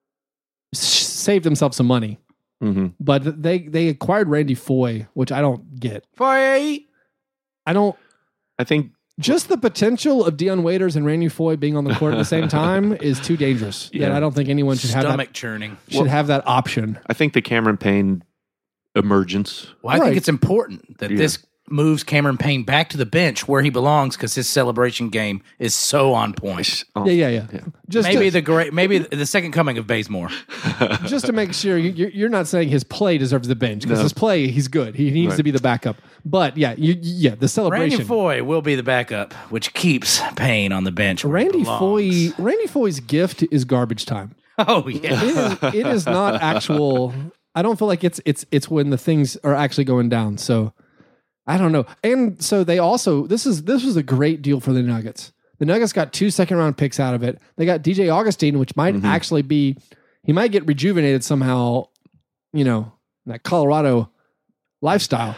[SPEAKER 1] s- saved themselves some money,
[SPEAKER 3] hmm
[SPEAKER 1] but they they acquired Randy Foye, which I don't get.
[SPEAKER 2] Fight.
[SPEAKER 1] I don't.
[SPEAKER 3] I think.
[SPEAKER 1] Just the potential of Dion Waiters and Randy Foye being on the court at the same time is too dangerous. Yeah,
[SPEAKER 3] Yeah.
[SPEAKER 1] I don't think anyone should have
[SPEAKER 2] Stomach
[SPEAKER 1] that.
[SPEAKER 2] churning.
[SPEAKER 1] Should have that option.
[SPEAKER 3] I think the Cameron Payne emergence.
[SPEAKER 2] Well, I
[SPEAKER 1] Right.
[SPEAKER 2] think it's important that
[SPEAKER 3] Yeah.
[SPEAKER 2] this moves Cameron Payne back to the bench where he belongs because his celebration game is so on point.
[SPEAKER 3] Oh,
[SPEAKER 1] Yeah, yeah, yeah. Just
[SPEAKER 2] Maybe
[SPEAKER 1] to,
[SPEAKER 2] the great, maybe the second coming of Bazemore.
[SPEAKER 1] just to make sure you- you're, you're not saying his play deserves the bench because
[SPEAKER 3] No.
[SPEAKER 1] his play he's good. He needs
[SPEAKER 3] Right.
[SPEAKER 1] to be the backup. But yeah, you, yeah, the
[SPEAKER 2] Randy
[SPEAKER 1] celebration.
[SPEAKER 2] Foye will be the backup, which keeps Payne on the bench. where he
[SPEAKER 1] Randy
[SPEAKER 2] belongs.
[SPEAKER 1] Foye. Randy Foye's gift is garbage time.
[SPEAKER 2] Oh yeah.
[SPEAKER 1] It is, it is not actual. I don't feel like it's it's it's when the things are actually going down. So I don't know. And so they also this is this was a great deal for the Nuggets. The Nuggets got two second round picks out of it. They got D J Augustine, which might
[SPEAKER 3] Mhm.
[SPEAKER 1] actually be he might get rejuvenated somehow. You know that Colorado lifestyle.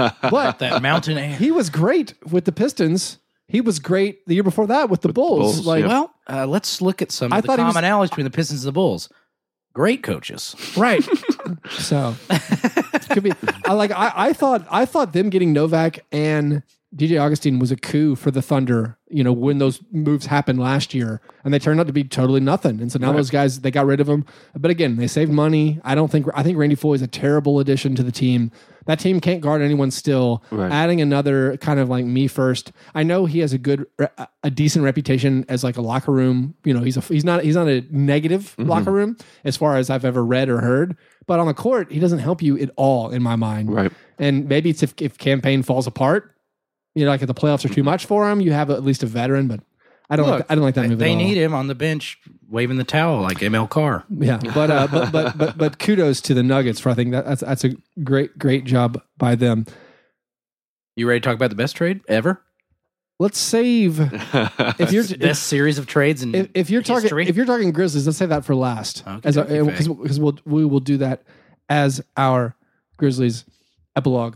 [SPEAKER 1] But
[SPEAKER 2] That mountain air.
[SPEAKER 1] he was great with the Pistons. He was great the year before that with the Bulls.
[SPEAKER 3] Bulls,
[SPEAKER 1] like
[SPEAKER 3] yeah.
[SPEAKER 2] Well, uh, let's look at some
[SPEAKER 1] I
[SPEAKER 2] of the
[SPEAKER 1] thought he was-
[SPEAKER 2] commonalities between the Pistons and the Bulls. Great coaches.
[SPEAKER 1] right. So could be. I like. I, I thought. I thought them getting Novak and D J Augustine was a coup for the Thunder. You know when those moves happened last year, and they turned out to be totally nothing. And so now
[SPEAKER 3] Right.
[SPEAKER 1] those guys they got rid of them. But again, they saved money. I don't think. I think Randy Foye is a terrible addition to the team. That team can't guard anyone still.
[SPEAKER 3] Right.
[SPEAKER 1] Adding another kind of like me first. I know he has a good, a decent reputation as like a locker room. You know, he's a he's not he's not a negative
[SPEAKER 3] Mm-hmm.
[SPEAKER 1] locker room as far as I've ever read or heard. But on the court, he doesn't help you at all in my mind.
[SPEAKER 3] Right.
[SPEAKER 1] And maybe it's if if campaign falls apart. You know, like if the playoffs are too much for him, you have at least a veteran. But I don't.
[SPEAKER 2] Look,
[SPEAKER 1] like, I don't like that
[SPEAKER 2] They,
[SPEAKER 1] move.
[SPEAKER 2] they
[SPEAKER 1] at all.
[SPEAKER 2] need him on the bench waving the towel like M L Carr.
[SPEAKER 1] Yeah, but, uh, but but but but kudos to the Nuggets for I think that, that's that's a great great job by them.
[SPEAKER 2] You ready to talk about the best trade ever?
[SPEAKER 1] Let's save if you're if,
[SPEAKER 2] Best series of trades in
[SPEAKER 1] if, if you're talking
[SPEAKER 2] history?
[SPEAKER 1] if you're talking Grizzlies, let's save that for last.
[SPEAKER 2] Okay,
[SPEAKER 1] as
[SPEAKER 2] okay,
[SPEAKER 1] because
[SPEAKER 2] fair.
[SPEAKER 1] because we'll we will do that as our Grizzlies epilogue.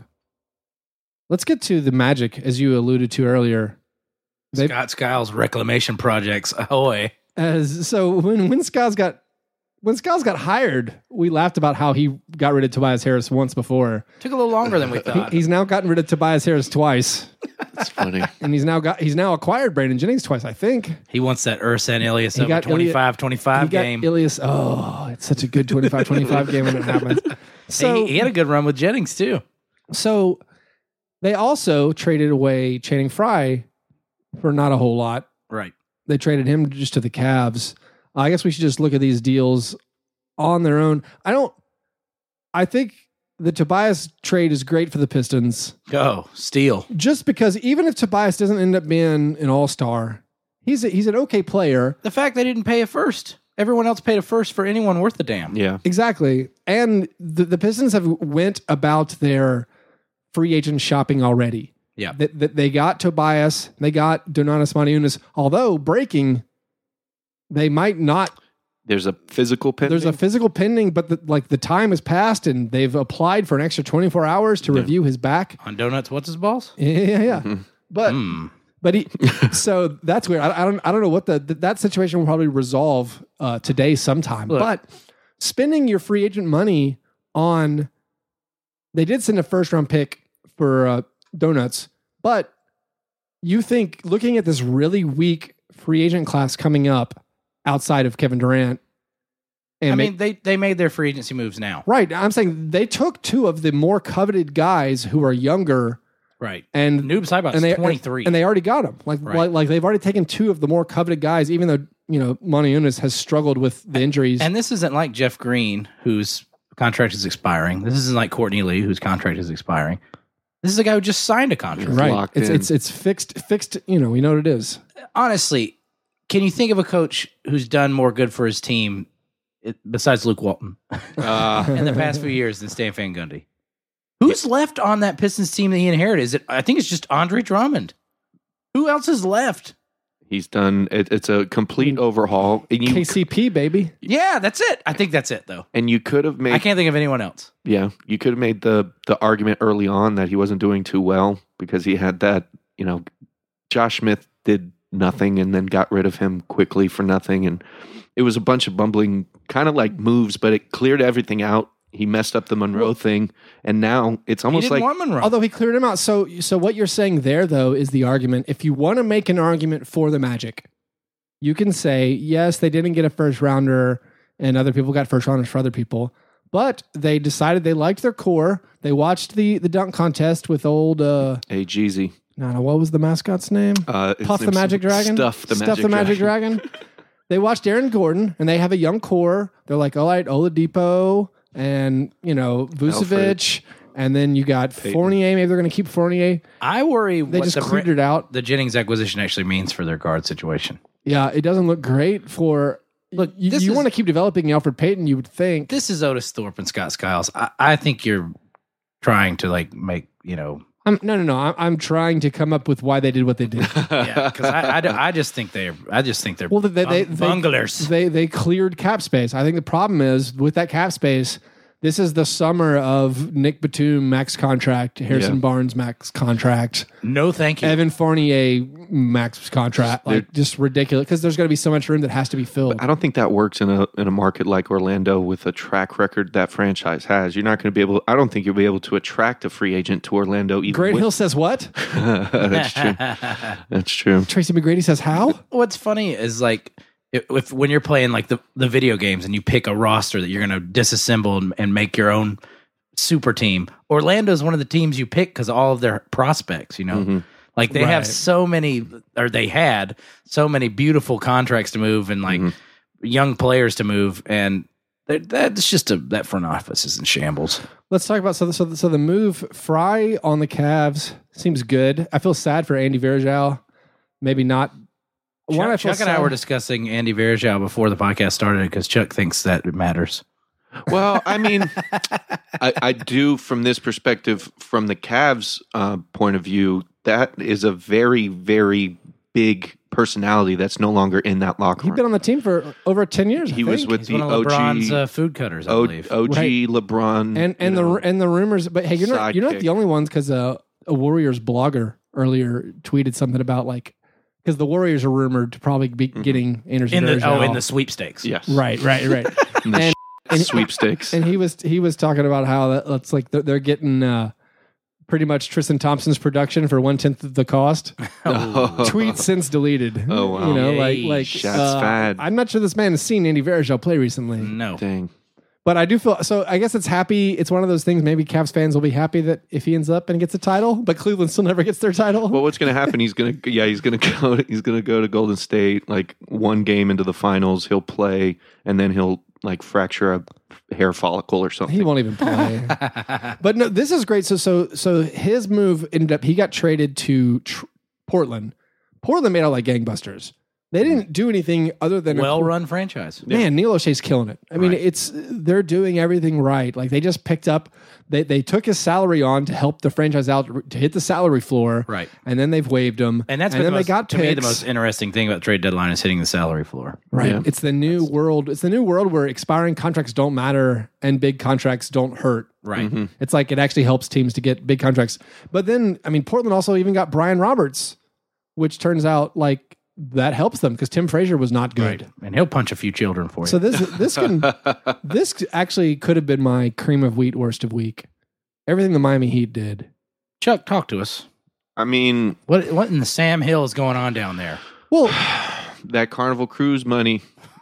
[SPEAKER 1] Let's get to the Magic, as you alluded to earlier. They,
[SPEAKER 2] Scott Skiles reclamation projects. Ahoy.
[SPEAKER 1] as so when when Skiles got when Skiles got hired, we laughed about how he got rid of Tobias Harris once before.
[SPEAKER 2] Took a little longer than we
[SPEAKER 1] He,
[SPEAKER 2] thought.
[SPEAKER 1] he's now gotten rid of Tobias Harris twice,
[SPEAKER 3] That's funny.
[SPEAKER 1] and he's now got he's now acquired Brandon Jennings twice. I think
[SPEAKER 2] He wants that Ursan Elias
[SPEAKER 1] He
[SPEAKER 2] over
[SPEAKER 1] got
[SPEAKER 2] twenty-five twenty-five
[SPEAKER 1] he got
[SPEAKER 2] game.
[SPEAKER 1] Ilias. Oh, it's such a good twenty-five twenty-five game when it happens. So
[SPEAKER 2] he, he had a good run with Jennings too.
[SPEAKER 1] So they also traded away Channing Frye for not a whole lot.
[SPEAKER 2] Right.
[SPEAKER 1] They traded him just to the Cavs. I guess we should just look at these deals on their own. I don't. I think the Tobias trade is great for the Pistons.
[SPEAKER 2] Go steal.
[SPEAKER 1] Just because even if Tobias doesn't end up being an all-star, he's a, he's an okay player.
[SPEAKER 2] The fact they didn't pay a first. Everyone else paid a first for anyone worth a damn.
[SPEAKER 3] Yeah.
[SPEAKER 1] Exactly. And the, the Pistons have went about their free agent shopping already.
[SPEAKER 2] Yeah.
[SPEAKER 1] They, they, they got Tobias. They got Donatas Motiejunas. Although breaking, they might not.
[SPEAKER 3] There's a physical pending.
[SPEAKER 1] There's a physical pending, but the, like the time has passed and they've applied for an extra twenty-four hours to
[SPEAKER 3] Yeah.
[SPEAKER 1] review his back.
[SPEAKER 2] On Donuts, what's his balls?
[SPEAKER 1] Yeah, yeah, yeah.
[SPEAKER 3] Mhm.
[SPEAKER 1] But
[SPEAKER 2] Mm.
[SPEAKER 1] but he, so that's weird. I, I don't I don't know what the th- that situation will probably resolve uh, today sometime.
[SPEAKER 2] Look.
[SPEAKER 1] But spending your free agent money on, they did send a first round pick for uh, Donuts, but you think looking at this really weak free agent class coming up outside of Kevin Durant, and
[SPEAKER 2] I
[SPEAKER 1] ma-
[SPEAKER 2] mean, they, they made their free agency moves now.
[SPEAKER 1] right, I'm saying they took two of the more coveted guys who are younger.
[SPEAKER 2] Right.
[SPEAKER 1] And
[SPEAKER 2] Noob Saibot's
[SPEAKER 1] and they
[SPEAKER 2] twenty-three.
[SPEAKER 1] and they already got him. Like,
[SPEAKER 2] Right.
[SPEAKER 1] like like they've already taken two of the more coveted guys, even though you know Motiejunas has struggled with the injuries.
[SPEAKER 2] And this isn't like Jeff Green, whose contract is expiring. This isn't like Courtney Lee, whose contract is expiring. This is a guy who just signed a contract.
[SPEAKER 1] right,
[SPEAKER 3] locked
[SPEAKER 1] it's
[SPEAKER 3] in.
[SPEAKER 1] it's it's fixed fixed. You know, we know what it is.
[SPEAKER 2] Honestly, can you think of a coach who's done more good for his team it, besides Luke Walton
[SPEAKER 3] Uh,
[SPEAKER 2] in the past few years than Stan Van Gundy? Who's left on that Pistons team that he inherited? Is it? I think it's just Andre Drummond. Who else is left?
[SPEAKER 3] he's done. It, it's a complete overhaul, and you
[SPEAKER 1] K C P baby.
[SPEAKER 2] Yeah, that's it. I think that's it, though.
[SPEAKER 3] and you could have
[SPEAKER 2] I
[SPEAKER 3] made.
[SPEAKER 2] can't think of anyone else.
[SPEAKER 3] Yeah, you could have made the the argument early on that he wasn't doing too well because he had that. You know, Josh Smith did nothing and then got rid of him quickly for nothing, and it was a bunch of bumbling kind of like moves, but it cleared everything out. He messed up the Monroe thing, and now it's
[SPEAKER 2] He
[SPEAKER 3] almost
[SPEAKER 2] didn't
[SPEAKER 3] like
[SPEAKER 2] want Monroe.
[SPEAKER 1] Although he cleared him out. So so what you're saying there though is the argument. If you want to make an argument for the Magic, you can say yes, they didn't get a first rounder, and other people got first rounders for other people. But they decided they liked their core. They watched the the dunk contest with old uh
[SPEAKER 3] hey Jeezy.
[SPEAKER 1] no no what was the mascot's name?
[SPEAKER 3] Uh, his
[SPEAKER 1] Puff the
[SPEAKER 3] name's
[SPEAKER 1] Magic Dragon?
[SPEAKER 3] Stuff the
[SPEAKER 1] Stuff
[SPEAKER 3] Magic
[SPEAKER 1] the Magic
[SPEAKER 3] Dragon.
[SPEAKER 1] Dragon. They watched Aaron Gordon and they have a young core. They're like, all right, Oladipo and you know Vucevic, and then you got
[SPEAKER 3] Peyton.
[SPEAKER 1] Fournier. Maybe they're going to keep Fournier.
[SPEAKER 2] I worry
[SPEAKER 1] They
[SPEAKER 2] what
[SPEAKER 1] just
[SPEAKER 2] the,
[SPEAKER 1] cleared it out.
[SPEAKER 2] the Jennings acquisition actually means for their guard situation.
[SPEAKER 1] Yeah, it doesn't look great for.
[SPEAKER 2] Look,
[SPEAKER 1] you,
[SPEAKER 2] this
[SPEAKER 1] you
[SPEAKER 2] is-
[SPEAKER 1] want to keep developing Alfred Payton. You would think.
[SPEAKER 2] This is Otis Thorpe and Scott Skiles. I, I think you're trying to like make, you know,
[SPEAKER 1] I'm, no, no, no. I'm, I'm trying to come up with why they did what they did.
[SPEAKER 2] yeah, because I, I, I just think they're, I just think they're
[SPEAKER 1] Well, they they, they,
[SPEAKER 2] bung- bunglers.
[SPEAKER 1] they they cleared cap space. I think the problem is with that cap space. This is the summer of Nick Batum max contract, Harrison
[SPEAKER 3] Yeah.
[SPEAKER 1] Barnes max contract,
[SPEAKER 2] No, thank you.
[SPEAKER 1] Evan Fournier max contract. Like just ridiculous because there's going to be so much room that has to be filled.
[SPEAKER 3] I don't think that works in a in a market like Orlando with a track record that franchise has. You're not going to be able. I don't think you'll be able to attract a free agent to Orlando. Even
[SPEAKER 1] Great
[SPEAKER 3] with-
[SPEAKER 1] Hill says what?
[SPEAKER 3] That's true. That's true.
[SPEAKER 1] Tracy McGrady says how?
[SPEAKER 2] What's funny is like if, if when you're playing like the, the video games and you pick a roster that you're going to disassemble and, and make your own super team, Orlando is one of the teams you pick because all of their prospects, you know,
[SPEAKER 3] Mhm.
[SPEAKER 2] like they have
[SPEAKER 1] Right.
[SPEAKER 2] so many, or they had so many beautiful contracts to move and like
[SPEAKER 3] Mhm.
[SPEAKER 2] young players to move, and that, that's just a that front office is in shambles.
[SPEAKER 1] Let's talk about so the, so the, so the move Fry on the Cavs seems good. I feel sad for Andy Varejao. Maybe not. One, I
[SPEAKER 2] Chuck,
[SPEAKER 1] feel
[SPEAKER 2] Chuck and I
[SPEAKER 1] sad-
[SPEAKER 2] were discussing Andy Varejao before the podcast started because Chuck thinks that it matters.
[SPEAKER 3] Well, I mean, I, I do from this perspective, from the Cavs' uh, point of view, that is a very, very big personality that's no longer in that locker
[SPEAKER 1] He's
[SPEAKER 3] room.
[SPEAKER 1] been on the team for over ten years. I
[SPEAKER 3] He was
[SPEAKER 1] think.
[SPEAKER 3] with
[SPEAKER 2] He's
[SPEAKER 3] the
[SPEAKER 2] one of LeBron's
[SPEAKER 3] O G,
[SPEAKER 2] uh, food cutters, I
[SPEAKER 3] O-
[SPEAKER 2] believe.
[SPEAKER 3] O G
[SPEAKER 1] Right.
[SPEAKER 3] LeBron,
[SPEAKER 1] and and
[SPEAKER 3] you know.
[SPEAKER 1] the and the rumors, but hey, you're not you're not
[SPEAKER 3] Sidekick.
[SPEAKER 1] the only ones because uh, a Warriors blogger earlier tweeted something about like because the Warriors are rumored to probably be getting Anderson
[SPEAKER 2] in the oh,
[SPEAKER 1] Varejao.
[SPEAKER 2] in the sweepstakes.
[SPEAKER 3] yes,
[SPEAKER 1] right, right, right.
[SPEAKER 3] in the
[SPEAKER 1] and, and,
[SPEAKER 3] sweepstakes.
[SPEAKER 1] and he was he was talking about how that, that's like they're, they're getting uh, pretty much Tristan Thompson's production for one tenth of the cost.
[SPEAKER 3] Oh.
[SPEAKER 1] Tweet since deleted.
[SPEAKER 3] Oh, wow.
[SPEAKER 1] You know, like
[SPEAKER 2] Yay.
[SPEAKER 1] like
[SPEAKER 3] Shots
[SPEAKER 1] uh,
[SPEAKER 3] fired.
[SPEAKER 1] I'm not sure this man has seen Andy Varejao play recently,
[SPEAKER 2] No.
[SPEAKER 3] Dang.
[SPEAKER 1] but I do feel so. I guess it's happy. It's one of those things. Maybe Cavs fans will be happy that if he ends up and gets a title, but Cleveland still never gets their title.
[SPEAKER 3] Well, what's going to happen? He's going to, yeah, he's going to go. He's going to go to Golden State. Like one game into the finals, he'll play, and then he'll like fracture a hair follicle or something.
[SPEAKER 1] He won't even play. But no, this is great. So so so his move ended up he got traded to tr- Portland. Portland made out like gangbusters. They didn't do anything other than
[SPEAKER 2] well-run franchise.
[SPEAKER 1] Man, Neil O'Shea's killing it. I mean,
[SPEAKER 2] Right.
[SPEAKER 1] it's they're doing everything right. Like they just picked up, they they took his salary on to help the franchise out to hit the salary floor,
[SPEAKER 2] Right.
[SPEAKER 1] And then they've waived him,
[SPEAKER 2] And that's
[SPEAKER 1] and
[SPEAKER 2] been
[SPEAKER 1] then
[SPEAKER 2] the most,
[SPEAKER 1] they got
[SPEAKER 2] to
[SPEAKER 1] picks.
[SPEAKER 2] me the most interesting thing about the trade deadline is hitting the salary floor.
[SPEAKER 1] Right.
[SPEAKER 3] Yeah.
[SPEAKER 1] It's the new world. It's the new world where expiring contracts don't matter and big contracts don't hurt.
[SPEAKER 2] Right.
[SPEAKER 3] Mm-hmm.
[SPEAKER 1] It's like it actually helps teams to get big contracts. But then, I mean, Portland also even got Brian Roberts, which turns out like that helps them because Tim Frazier was not good.
[SPEAKER 2] Right. And he'll punch a few children for you.
[SPEAKER 1] So this this can this actually could have been my cream of wheat worst of week. Everything the Miami Heat did.
[SPEAKER 2] Chuck, talk to us.
[SPEAKER 3] I mean,
[SPEAKER 2] What what in the Sam Hill is going on down there?
[SPEAKER 1] Well,
[SPEAKER 3] that Carnival Cruise money.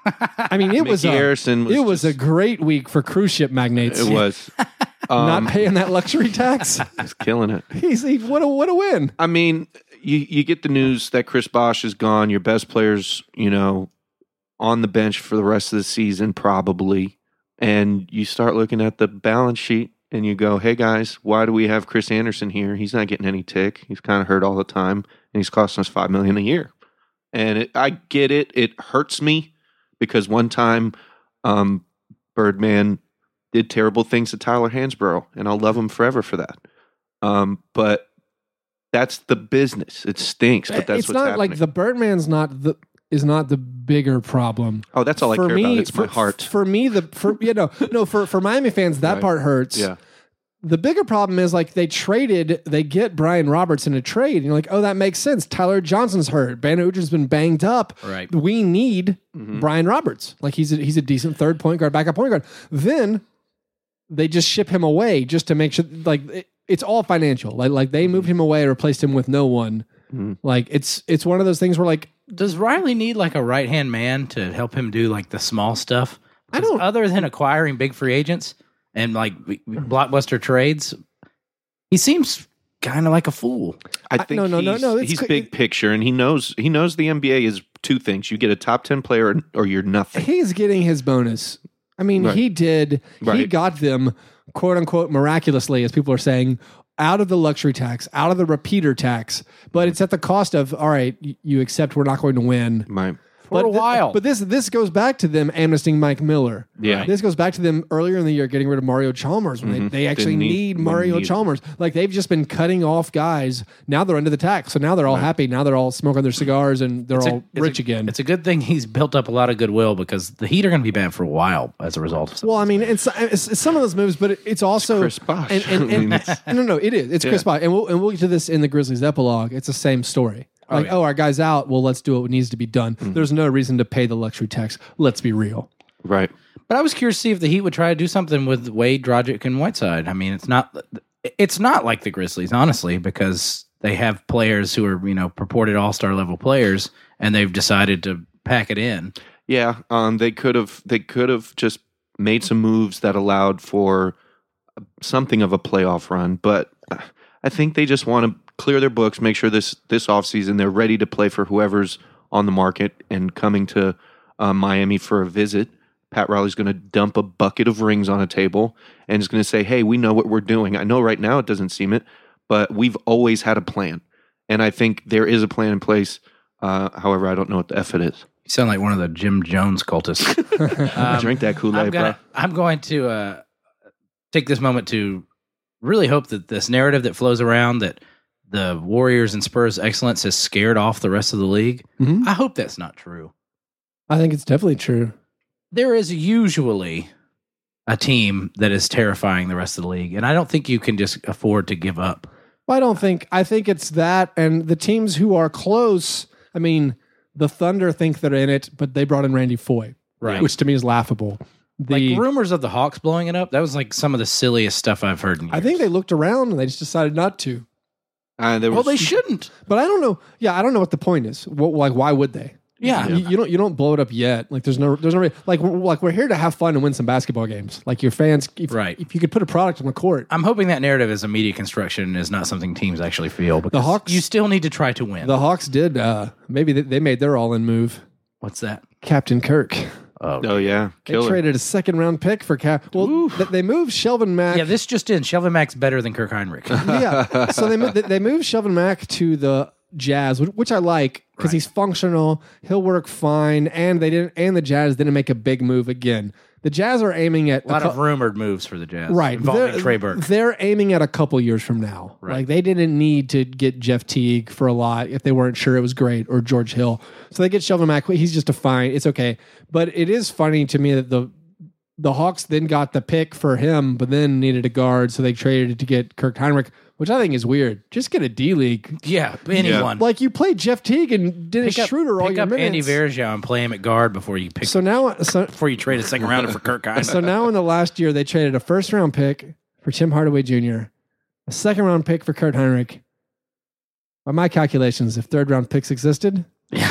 [SPEAKER 1] I mean, it was
[SPEAKER 3] Mickey
[SPEAKER 1] a,
[SPEAKER 3] Harrison was
[SPEAKER 1] it was a
[SPEAKER 3] just-
[SPEAKER 1] great week for cruise ship magnates.
[SPEAKER 3] It was. Um,
[SPEAKER 1] Not paying that luxury tax.
[SPEAKER 3] He's killing it.
[SPEAKER 1] He's he, what a what a win.
[SPEAKER 3] I mean, you you get the news that Chris Bosh is gone. Your best players, you know, on the bench for the rest of the season, probably. And you start looking at the balance sheet and you go, hey, guys, why do we have Chris Anderson here? He's not getting any tick. He's kind of hurt all the time, and he's costing us five million dollars a year. And it, I get it. It hurts me because one time um, Birdman did terrible things to Tyler Hansbrough, and I'll love him forever for that. Um, but that's the business. It stinks, but that's
[SPEAKER 1] it's
[SPEAKER 3] what's
[SPEAKER 1] not
[SPEAKER 3] happening.
[SPEAKER 1] like the Birdman's not the is not the bigger problem.
[SPEAKER 3] oh, that's all I
[SPEAKER 1] for
[SPEAKER 3] care
[SPEAKER 1] me,
[SPEAKER 3] about. It's
[SPEAKER 1] for,
[SPEAKER 3] my heart.
[SPEAKER 1] For me, the for you know no for for Miami fans that
[SPEAKER 3] Right.
[SPEAKER 1] part hurts.
[SPEAKER 3] Yeah.
[SPEAKER 1] The bigger problem is like they traded, they get Brian Roberts in a trade, and you're like, oh, that makes sense. Tyler Johnson's hurt. Brandon Udrin's been banged up.
[SPEAKER 2] Right.
[SPEAKER 1] We need
[SPEAKER 3] Mhm.
[SPEAKER 1] Brian Roberts. Like he's a, he's a decent third point guard, backup point guard. Then they just ship him away just to make sure, like it, it's all financial. Like like they moved him away, replaced him with no one.
[SPEAKER 3] Mhm.
[SPEAKER 1] Like it's it's one of those things where like
[SPEAKER 2] Does Riley need like a right hand man to help him do like the small stuff?
[SPEAKER 1] I
[SPEAKER 2] 'Cause
[SPEAKER 1] don't-
[SPEAKER 2] Other than acquiring big free agents and like blockbuster trades, he seems kind of like a fool.
[SPEAKER 3] I
[SPEAKER 1] I-
[SPEAKER 3] think
[SPEAKER 1] no, no, no,
[SPEAKER 3] he's,
[SPEAKER 1] no, it's
[SPEAKER 3] he's
[SPEAKER 1] cl-
[SPEAKER 3] big picture, and he knows he knows the N B A is two things: you get a top ten player, or, or you're nothing.
[SPEAKER 1] he's getting his bonus. I mean,
[SPEAKER 3] Right.
[SPEAKER 1] he did. He
[SPEAKER 3] Right.
[SPEAKER 1] got them, quote unquote, miraculously, as people are saying, out of the luxury tax, out of the repeater tax. But it's at the cost of, all right, y- you accept we're not going to win.
[SPEAKER 3] My
[SPEAKER 2] For a
[SPEAKER 1] But th-
[SPEAKER 2] while.
[SPEAKER 1] But this this goes back to them amnestying Mike Miller.
[SPEAKER 3] yeah,
[SPEAKER 1] This goes back to them earlier in the year getting rid of Mario Chalmers when
[SPEAKER 3] Mhm.
[SPEAKER 1] they, they actually
[SPEAKER 3] Didn't need-
[SPEAKER 1] need,
[SPEAKER 3] when
[SPEAKER 1] Mario
[SPEAKER 3] needed.
[SPEAKER 1] Chalmers. Like they've just been cutting off guys. Now they're under the tax. So now they're all happy. Now they're all smoking their cigars and they're
[SPEAKER 2] It's a-
[SPEAKER 1] all
[SPEAKER 2] it's
[SPEAKER 1] rich
[SPEAKER 2] a-
[SPEAKER 1] again.
[SPEAKER 2] It's a good thing he's built up a lot of goodwill because the Heat are going to be bad for a while as a result of something.
[SPEAKER 1] Well, I mean, it's, it's, it's some of those moves, but it, it's also
[SPEAKER 3] Chris Bosh.
[SPEAKER 1] And, and,
[SPEAKER 3] I mean,
[SPEAKER 1] and,
[SPEAKER 3] it's-
[SPEAKER 1] no, no, it is. It's Chris
[SPEAKER 3] Yeah.
[SPEAKER 1] Bosh, and we'll and we'll get to this in the Grizzlies epilogue. It's the same story.
[SPEAKER 2] Oh,
[SPEAKER 1] Like,
[SPEAKER 2] yeah.
[SPEAKER 1] oh, our guy's out. Well, let's do what needs to be done.
[SPEAKER 3] Mm-hmm.
[SPEAKER 1] There's no reason to pay the luxury tax. Let's be real.
[SPEAKER 3] right.
[SPEAKER 2] But I was curious to see if the Heat would try to do something with Wade, Dragic, and Whiteside. I mean, it's not it's not like the Grizzlies, honestly, because they have players who are, you know, purported all-star level players, and they've decided to pack it in.
[SPEAKER 3] Yeah, um, they could have they could have just made some moves that allowed for something of a playoff run, but I think they just want to clear their books, make sure this this offseason they're ready to play for whoever's on the market and coming to uh, Miami for a visit. Pat Riley's going to dump a bucket of rings on a table and is going to say, hey, we know what we're doing. I know right now it doesn't seem it, but we've always had a plan. And I think there is a plan in place. Uh, however, I don't know what the F it is.
[SPEAKER 2] You sound like one of the Jim Jones cultists. Um,
[SPEAKER 3] Drink that
[SPEAKER 2] I'm,
[SPEAKER 3] Kool-Aid, bro.
[SPEAKER 2] gonna, I'm going to uh, take this moment to really hope that this narrative that flows around that the Warriors and Spurs excellence has scared off the rest of the league.
[SPEAKER 1] Mhm.
[SPEAKER 2] I hope that's not true.
[SPEAKER 1] I think it's definitely true.
[SPEAKER 2] There is usually a team that is terrifying the rest of the league, and I don't think you can just afford to give up.
[SPEAKER 1] Well, I don't think. I think it's that, and the teams who are close. I mean, the Thunder think they're in it, but they brought in Randy Foye,
[SPEAKER 2] Right.
[SPEAKER 1] which to me is laughable. The,
[SPEAKER 2] Like rumors of the Hawks blowing it up, that was like some of the silliest stuff I've heard in years.
[SPEAKER 1] I think they looked around and they just decided not to.
[SPEAKER 3] Uh, there
[SPEAKER 2] Well,
[SPEAKER 3] was,
[SPEAKER 2] they shouldn't.
[SPEAKER 1] But I don't know. Yeah, I don't know what the point is. What, like, why would they?
[SPEAKER 2] Yeah.
[SPEAKER 1] You, you don't. You don't blow it up yet. Like, there's no. There's no. re- Like, we're, like we're here to have fun and win some basketball games. Like your fans. If,
[SPEAKER 2] Right.
[SPEAKER 1] If you could put a product on the court.
[SPEAKER 2] I'm hoping that narrative is a media construction is not something teams actually feel. Because
[SPEAKER 1] Hawks-
[SPEAKER 2] you still need to try to win.
[SPEAKER 1] The Hawks did. Uh, maybe they, they made their all-in move.
[SPEAKER 2] What's that?
[SPEAKER 1] Captain Kirk.
[SPEAKER 2] Oh,
[SPEAKER 3] Oh yeah,
[SPEAKER 1] They
[SPEAKER 3] killer.
[SPEAKER 1] traded a second round pick for Cap. Well, th- they moved Shelvin Mack.
[SPEAKER 2] yeah. This just in. Shelvin Mack's better than Kirk Heinrich.
[SPEAKER 1] yeah. So they mo- they they moved Shelvin Mack to the Jazz, which, which I like because
[SPEAKER 2] Right.
[SPEAKER 1] he's functional. He'll work fine, and they didn't. And the Jazz didn't make a big move again. The Jazz are aiming at
[SPEAKER 2] A lot
[SPEAKER 1] cou-
[SPEAKER 2] of rumored moves for the Jazz,
[SPEAKER 1] right
[SPEAKER 2] involving
[SPEAKER 1] they're,
[SPEAKER 2] Trey Burke.
[SPEAKER 1] They're aiming at a couple years from now.
[SPEAKER 2] Right.
[SPEAKER 1] Like they didn't need to get Jeff Teague for a lot if they weren't sure it was great, or George Hill. So they get Shelvin Mack. He's just a fine. It's okay. But it is funny to me that the the Hawks then got the pick for him, but then needed a guard, so they traded to get Kirk Heinrich, which I think is weird. Just get a D League.
[SPEAKER 2] Yeah, anyone.
[SPEAKER 1] Like you played Jeff Teague and Dennis
[SPEAKER 2] pick up,
[SPEAKER 1] Schroeder all
[SPEAKER 2] pick
[SPEAKER 1] your
[SPEAKER 2] up
[SPEAKER 1] minutes.
[SPEAKER 2] Andy Varejao and play him at guard before you pick
[SPEAKER 1] so now, so,
[SPEAKER 2] before you trade a second rounder for Kirk Heinrich.
[SPEAKER 1] so now in the last year, they traded a first round pick for Tim Hardaway Junior, a second round pick for Kurt Heinrich. By my calculations, if third round picks existed,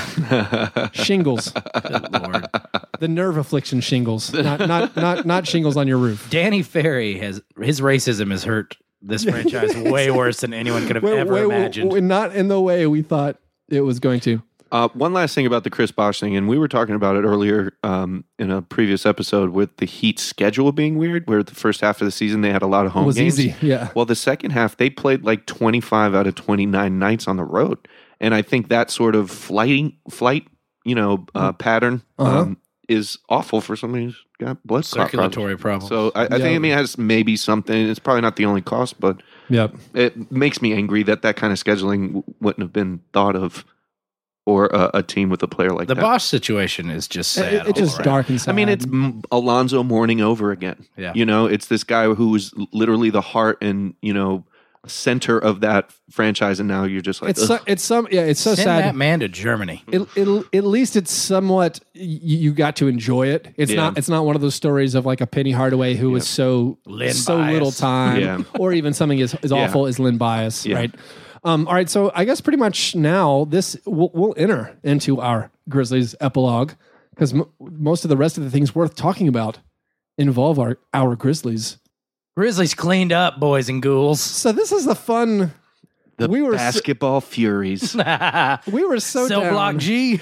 [SPEAKER 1] shingles,
[SPEAKER 2] Good Lord.
[SPEAKER 1] the nerve affliction shingles, not not not not shingles on your roof.
[SPEAKER 2] Danny Ferry has his racism has hurt this franchise way worse than anyone could have
[SPEAKER 1] Way-
[SPEAKER 2] ever
[SPEAKER 1] way-
[SPEAKER 2] imagined.
[SPEAKER 1] way- not in the way we thought it was going to.
[SPEAKER 3] Uh, one last thing about the Chris Bosh thing, and we were talking about it earlier um, in a previous episode with the Heat's schedule being weird, where the first half of the season they had a lot of home
[SPEAKER 1] It was
[SPEAKER 3] games.
[SPEAKER 1] easy, yeah.
[SPEAKER 3] Well, the second half they played like twenty-five out of twenty-nine nights on the road, and I think that sort of flighting flight, you know, uh, pattern
[SPEAKER 1] Uh-huh.
[SPEAKER 3] um, is awful for somebody who's got blood clot problems.
[SPEAKER 2] Circulatory problem.
[SPEAKER 3] So I, I
[SPEAKER 1] Yeah.
[SPEAKER 3] think I mean it has maybe something. It's probably not the only cost, but
[SPEAKER 1] Yep.
[SPEAKER 3] it makes me angry that that kind of scheduling w- wouldn't have been thought of for a, a team with a player like
[SPEAKER 2] the
[SPEAKER 3] that.
[SPEAKER 2] Bosch situation is just sad.
[SPEAKER 1] It, it's
[SPEAKER 2] all
[SPEAKER 1] just
[SPEAKER 2] around.
[SPEAKER 1] dark and sad.
[SPEAKER 3] I mean, it's M- Alonzo Mourning over again.
[SPEAKER 2] Yeah.
[SPEAKER 3] You know, it's this guy who was literally the heart and, you know, center of that franchise. And now you're just like,
[SPEAKER 1] it's so,
[SPEAKER 3] ugh.
[SPEAKER 1] it's some yeah. It's so
[SPEAKER 2] Send
[SPEAKER 1] sad.
[SPEAKER 2] that man to Germany.
[SPEAKER 1] It, it, at least it's somewhat y- you got to enjoy it. It's
[SPEAKER 3] Yeah.
[SPEAKER 1] not it's not one of those stories of like a Penny Hardaway who was so
[SPEAKER 2] Lynn
[SPEAKER 1] so
[SPEAKER 2] Bias.
[SPEAKER 1] little time,
[SPEAKER 3] Yeah.
[SPEAKER 1] or even something as, as
[SPEAKER 3] Yeah.
[SPEAKER 1] awful as Lynn Bias,
[SPEAKER 3] Yeah.
[SPEAKER 1] right? Um, all right, so I guess pretty much now this we'll, we'll enter into our Grizzlies epilogue because m- most of the rest of the things worth talking about involve our our Grizzlies.
[SPEAKER 2] Grizzlies cleaned up, boys and ghouls.
[SPEAKER 1] So this is a fun.
[SPEAKER 3] the
[SPEAKER 1] we were so-
[SPEAKER 3] basketball furies.
[SPEAKER 1] We were so
[SPEAKER 2] Cell
[SPEAKER 1] down.
[SPEAKER 2] block G.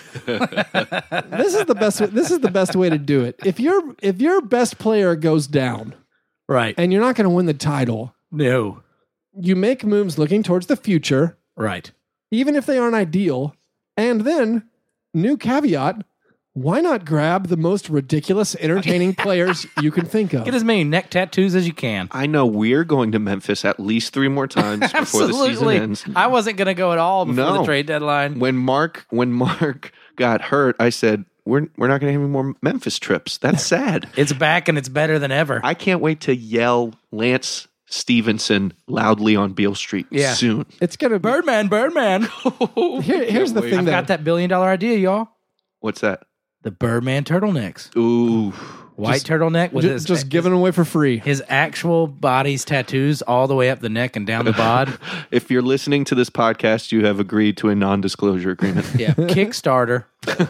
[SPEAKER 1] This is the best. This is the best way to do it. If your if your best player goes down
[SPEAKER 2] Right.
[SPEAKER 1] and you're not going to win the title,
[SPEAKER 2] No.
[SPEAKER 1] you make moves looking towards the future,
[SPEAKER 2] Right.
[SPEAKER 1] even if they aren't ideal. And then, new caveat: why not grab the most ridiculous, entertaining players you can think of?
[SPEAKER 2] Get as many neck tattoos as you can.
[SPEAKER 3] I know we're going to Memphis at least three more times before the season
[SPEAKER 2] Absolutely.
[SPEAKER 3] ends.
[SPEAKER 2] I wasn't going to go at all before
[SPEAKER 3] No.
[SPEAKER 2] the trade deadline.
[SPEAKER 3] When Mark when Mark got hurt, I said, We're we're not gonna have any more Memphis trips. That's sad.
[SPEAKER 2] It's back and it's better than ever.
[SPEAKER 3] I can't wait to yell Lance Stevenson loudly on Beale Street
[SPEAKER 2] Yeah.
[SPEAKER 3] soon.
[SPEAKER 1] It's going to be.
[SPEAKER 2] Birdman, Birdman.
[SPEAKER 1] Here, here's the
[SPEAKER 3] wait.
[SPEAKER 1] thing
[SPEAKER 2] I've
[SPEAKER 1] that
[SPEAKER 2] got that billion dollar idea, y'all.
[SPEAKER 3] What's that?
[SPEAKER 2] The Birdman turtlenecks.
[SPEAKER 3] Ooh.
[SPEAKER 2] White turtleneck with
[SPEAKER 1] ju-
[SPEAKER 2] his,
[SPEAKER 1] just giving away for free.
[SPEAKER 2] his actual body's tattoos all the way up the neck and down the bod.
[SPEAKER 3] If you're listening to this podcast, you have agreed to a non-disclosure agreement.
[SPEAKER 2] Yeah. Kickstarter.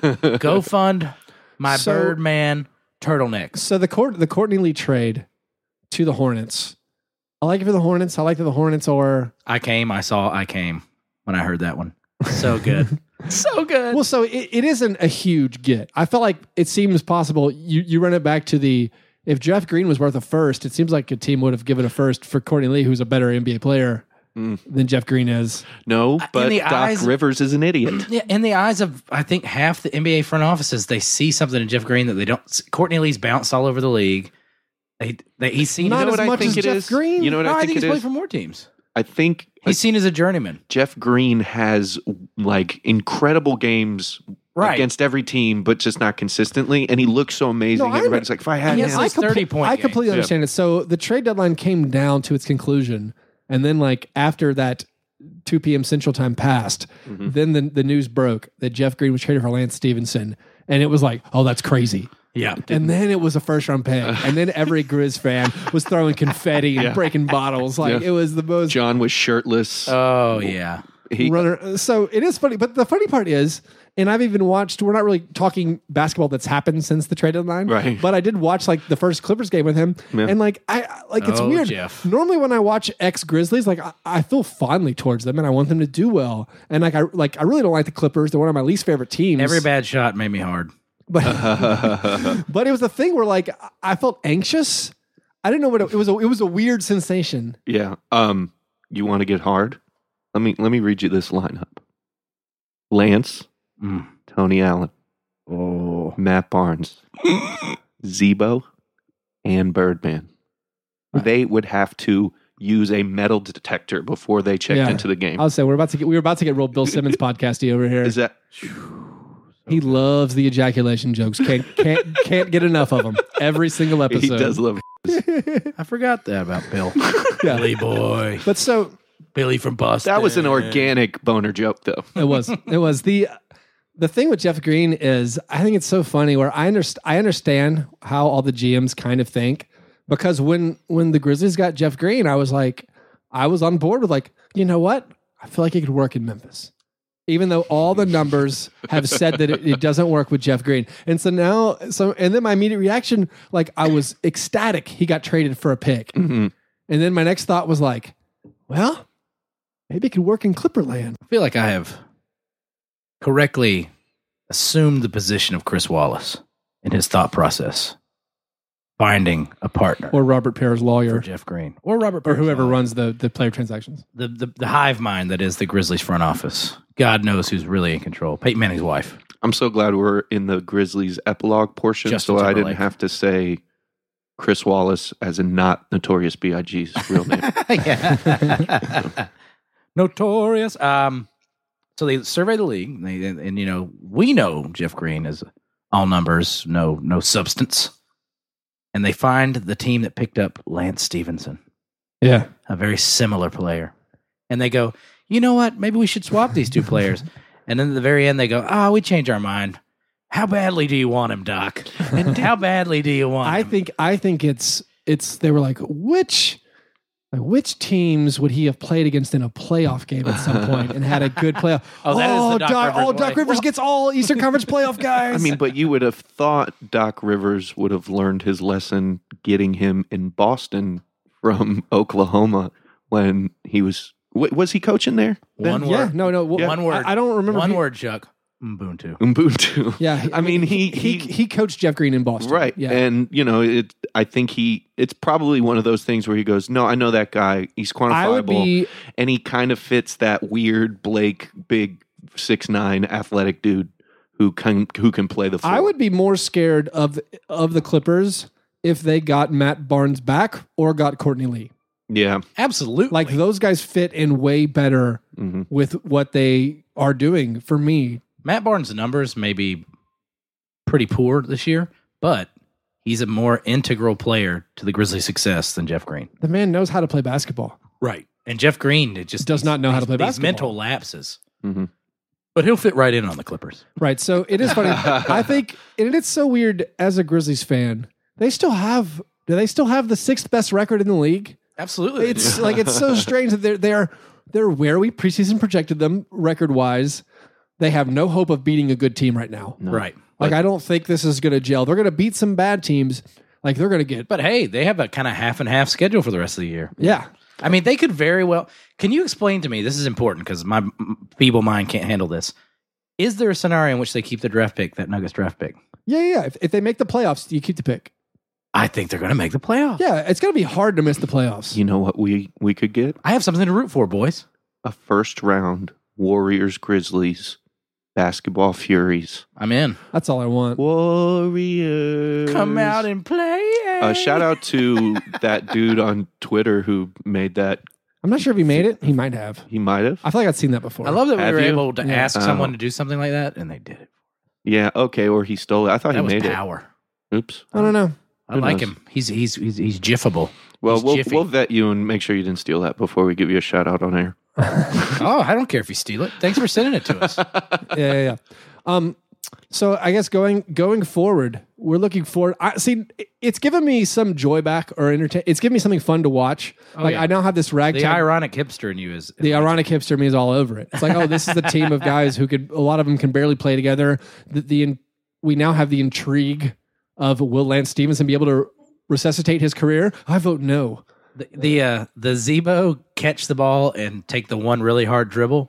[SPEAKER 2] Go fund my
[SPEAKER 1] So-
[SPEAKER 2] Birdman turtlenecks.
[SPEAKER 1] So the court, the Courtney Lee trade to the Hornets. I like it for the Hornets. I like that the Hornets are.
[SPEAKER 2] I came, I saw, I came when I heard that one. So good. so good.
[SPEAKER 1] Well, so it, it isn't a huge get. I felt like it seems possible. You you run it back to the if Jeff Green was worth a first, it seems like a team would have given a first for Courtney Lee, who's a better N B A player
[SPEAKER 3] Mm.
[SPEAKER 1] than Jeff Green is.
[SPEAKER 3] No, but
[SPEAKER 2] the
[SPEAKER 3] Doc
[SPEAKER 2] eyes-
[SPEAKER 3] Rivers is an idiot.
[SPEAKER 2] Yeah, in the eyes of I think half the N B A front offices, they see something in Jeff Green that they don't. Courtney Lee's bounced all over the league. They, they he's seen.
[SPEAKER 1] Not
[SPEAKER 3] know
[SPEAKER 1] as
[SPEAKER 3] what I
[SPEAKER 1] much
[SPEAKER 3] think
[SPEAKER 1] as
[SPEAKER 3] it
[SPEAKER 1] Jeff
[SPEAKER 3] is?
[SPEAKER 1] Green.
[SPEAKER 3] You know what
[SPEAKER 2] No,
[SPEAKER 3] I
[SPEAKER 2] I
[SPEAKER 3] think
[SPEAKER 2] think he's
[SPEAKER 3] it
[SPEAKER 2] played
[SPEAKER 3] is?
[SPEAKER 2] for more teams.
[SPEAKER 3] I think
[SPEAKER 2] He's seen as a journeyman.
[SPEAKER 3] Jeff Green has like incredible games
[SPEAKER 2] Right.
[SPEAKER 3] against every team, but just not consistently. And he looks so amazing.
[SPEAKER 1] No, I-
[SPEAKER 3] Everybody's like, if I had
[SPEAKER 2] He
[SPEAKER 3] him.
[SPEAKER 2] has
[SPEAKER 1] I,
[SPEAKER 2] those thirty-point
[SPEAKER 1] I
[SPEAKER 2] games.
[SPEAKER 1] completely
[SPEAKER 3] Yeah.
[SPEAKER 1] understand it. So the trade deadline came down to its conclusion, and then like after that two p.m. Central Time passed,
[SPEAKER 3] Mm-hmm.
[SPEAKER 1] then the the news broke that Jeff Green was traded for Lance Stevenson, and it was like, oh, that's crazy.
[SPEAKER 2] Yeah.
[SPEAKER 1] And then it was a first round pick. And then every Grizz fan was throwing confetti and
[SPEAKER 3] Yeah.
[SPEAKER 1] breaking bottles. Like
[SPEAKER 3] Yeah.
[SPEAKER 1] it was the most
[SPEAKER 3] John was shirtless.
[SPEAKER 2] Oh yeah.
[SPEAKER 3] he,
[SPEAKER 1] runner. So it is funny. But the funny part is, and I've even watched, we're not really talking basketball that's happened since the trade deadline.
[SPEAKER 3] Right.
[SPEAKER 1] But I did watch like the first Clippers game with him.
[SPEAKER 3] Yeah.
[SPEAKER 1] And like, I I- like, it's
[SPEAKER 2] Oh,
[SPEAKER 1] weird.
[SPEAKER 2] Jeff.
[SPEAKER 1] Normally when I watch ex Grizzlies, like I, I feel fondly towards them and I want them to do well. And like, I like, I really don't like the Clippers. They're one of my least favorite teams.
[SPEAKER 2] Every bad shot made me hard.
[SPEAKER 1] but but it was a thing where like I felt anxious. I didn't know what it, it was. A, it was a weird sensation.
[SPEAKER 3] Yeah. Um. You want to get hard? Let me let me read you this lineup: Lance,
[SPEAKER 2] Mm.
[SPEAKER 3] Tony Allen,
[SPEAKER 2] Oh.
[SPEAKER 3] Matt Barnes, Zebo, and Birdman.
[SPEAKER 1] Right.
[SPEAKER 3] They would have to use a metal detector before they checked
[SPEAKER 1] Yeah.
[SPEAKER 3] into the game.
[SPEAKER 1] I'll say we're about to get we were about to get real Bill Simmons podcasty over here.
[SPEAKER 3] Is that
[SPEAKER 1] He loves the ejaculation jokes. Can't can't can't get enough of them. Every single episode.
[SPEAKER 3] he does love?
[SPEAKER 2] I forgot that about Bill.
[SPEAKER 1] Yeah.
[SPEAKER 2] Billy boy.
[SPEAKER 1] But so
[SPEAKER 2] Billy from Boston.
[SPEAKER 3] That was an organic boner joke, though.
[SPEAKER 1] it was it was the the thing with Jeff Green is I think it's so funny where I understand I understand how all the G Ms kind of think, because when when the Grizzlies got Jeff Green, I was like I was on board with like, you know what? I feel like he could work in Memphis. Even though all the numbers have said that it, it doesn't work with Jeff Green. And so now, so and then my immediate reaction, like I was ecstatic he got traded for a pick.
[SPEAKER 3] Mm-hmm.
[SPEAKER 1] And then my next thought was like, well, maybe it could work in Clipperland.
[SPEAKER 2] I feel like I have correctly assumed the position of Chris Wallace in his thought process, finding a partner
[SPEAKER 1] Or Robert Pear's
[SPEAKER 2] for
[SPEAKER 1] lawyer.
[SPEAKER 2] Jeff Green or Robert
[SPEAKER 1] Or
[SPEAKER 2] Parrish.
[SPEAKER 1] whoever runs the, the player transactions.
[SPEAKER 2] the, the the hive mind that is the Grizzlies front office. God knows who's really in control. Peyton Manning's wife.
[SPEAKER 3] I'm so glad we're in the Grizzlies epilogue portion,
[SPEAKER 2] Justin
[SPEAKER 3] so I didn't
[SPEAKER 2] Timberlake.
[SPEAKER 3] have to say Chris Wallace as in not Notorious B I G's real name.
[SPEAKER 2] Yeah. Notorious. Um, so they survey the league, and, they, and, and you know we know Jeff Green is all numbers, no no substance, and they find the team that picked up Lance Stevenson,
[SPEAKER 1] Yeah.
[SPEAKER 2] a very similar player, and they go, you know what? Maybe we should swap these two players. And then at the very end, they go, oh, we change our mind. How badly do you want him, Doc? And how badly do you want
[SPEAKER 1] I
[SPEAKER 2] him?
[SPEAKER 1] think I think it's it's they were like, which like, which teams would he have played against in a playoff game at some point and had a good playoff?
[SPEAKER 2] Oh, that is the Doc
[SPEAKER 1] Doc,
[SPEAKER 2] Rivers
[SPEAKER 1] oh, Doc
[SPEAKER 2] way.
[SPEAKER 1] Rivers gets all Eastern Conference playoff guys.
[SPEAKER 3] I mean, but you would have thought Doc Rivers would have learned his lesson getting him in Boston from Oklahoma when he was. w- Was he coaching there?
[SPEAKER 2] One
[SPEAKER 1] yeah,
[SPEAKER 2] word.
[SPEAKER 1] no, no, well,
[SPEAKER 2] One word.
[SPEAKER 1] I, I don't remember.
[SPEAKER 2] One
[SPEAKER 1] if he-
[SPEAKER 2] word, Chuck. Ubuntu.
[SPEAKER 3] Ubuntu.
[SPEAKER 1] Yeah,
[SPEAKER 3] I mean, he
[SPEAKER 1] he,
[SPEAKER 3] he,
[SPEAKER 1] he coached Jeff Green in Boston,
[SPEAKER 3] right,
[SPEAKER 1] Yeah,
[SPEAKER 3] and you know, it. I think he. It's probably one of those things where he goes, "No, I know that guy. He's quantifiable,
[SPEAKER 1] I would be.
[SPEAKER 3] and he kind of fits that weird Blake, big six nine athletic dude who can who can play the floor."
[SPEAKER 1] I would be more scared of of the Clippers if they got Matt Barnes back or got Courtney Lee.
[SPEAKER 3] Yeah.
[SPEAKER 2] Absolutely.
[SPEAKER 1] Like those guys fit in way better
[SPEAKER 3] hmm
[SPEAKER 1] with what they are doing for me.
[SPEAKER 2] Matt Barnes' numbers may be pretty poor this year, but he's a more integral player to the Grizzlies' success than Jeff Green.
[SPEAKER 1] The man knows how to play basketball.
[SPEAKER 2] Right. And Jeff Green it just
[SPEAKER 1] Does not know how to play
[SPEAKER 2] these
[SPEAKER 1] basketball.
[SPEAKER 2] mental lapses.
[SPEAKER 3] hmm
[SPEAKER 2] But he'll fit right in on the Clippers.
[SPEAKER 1] Right. So it is funny. I think, and it's so weird as a Grizzlies fan, they still have, do they still have the sixth best record in the league?
[SPEAKER 2] Absolutely. they
[SPEAKER 1] It's
[SPEAKER 2] do.
[SPEAKER 1] like, it's so strange that they're, they're, they're where we preseason projected them record wise. They have no hope of beating a good team right now.
[SPEAKER 3] No.
[SPEAKER 2] right.
[SPEAKER 1] Like, I don't think this is going to gel. They're going to beat some bad teams. Like, they're going to get,
[SPEAKER 2] But hey, they have a kind of half and half schedule for the rest of the year.
[SPEAKER 1] yeah.
[SPEAKER 2] I mean, they could very well. Can you explain to me? This is important because my m- feeble mind can't handle this. Is there a scenario in which they keep the draft pick, that Nuggets draft pick?
[SPEAKER 1] Yeah, yeah. If, if they make the playoffs, you keep the pick.
[SPEAKER 2] I think they're going to make the playoffs.
[SPEAKER 1] Yeah, it's going to be hard to miss the playoffs.
[SPEAKER 3] You know what we we could get?
[SPEAKER 2] I have something to root for, boys.
[SPEAKER 3] A first round Warriors Grizzlies basketball Furies.
[SPEAKER 2] I'm in.
[SPEAKER 1] That's all I want.
[SPEAKER 3] Warriors.
[SPEAKER 2] Come out and play.
[SPEAKER 3] Uh, shout out to that dude on Twitter who made that.
[SPEAKER 1] I'm not sure if he made it. He might have.
[SPEAKER 3] He might have.
[SPEAKER 1] I feel like I've seen that before.
[SPEAKER 2] I love that we
[SPEAKER 3] Have
[SPEAKER 2] were
[SPEAKER 3] you?
[SPEAKER 2] able to
[SPEAKER 1] Yeah.
[SPEAKER 2] ask
[SPEAKER 3] Oh.
[SPEAKER 2] someone to do something like that, and they did it.
[SPEAKER 3] Yeah. Okay. Or he stole it. I thought
[SPEAKER 2] That
[SPEAKER 3] he
[SPEAKER 2] was
[SPEAKER 3] made
[SPEAKER 2] power.
[SPEAKER 3] it. Oops.
[SPEAKER 1] I don't know.
[SPEAKER 2] I
[SPEAKER 3] Who
[SPEAKER 2] like
[SPEAKER 3] knows?
[SPEAKER 2] him. He's he's he's he's jiffable.
[SPEAKER 3] Well,
[SPEAKER 2] He's
[SPEAKER 3] we'll
[SPEAKER 2] jiffy.
[SPEAKER 3] we'll vet you and make sure you didn't steal that before we give you a shout out on air.
[SPEAKER 2] Oh, I don't care if you steal it. Thanks for sending it to us.
[SPEAKER 1] Yeah, yeah, yeah. Um, so I guess going going forward, we're looking forward. I see. It's given me some joy back, or entertain. It's given me something fun to watch.
[SPEAKER 2] Oh,
[SPEAKER 1] like
[SPEAKER 2] yeah.
[SPEAKER 1] I now have this
[SPEAKER 2] The
[SPEAKER 1] ragtag.
[SPEAKER 2] ironic hipster in you is
[SPEAKER 1] The ironic hipster me is all over it. It's like, oh, this is the team of guys who could. A lot of them can barely play together. The, the in, we now have the intrigue of will Lance Stevenson be able to resuscitate his career? I vote no.
[SPEAKER 2] the the, uh, the Zebo catch the ball and take the one really hard dribble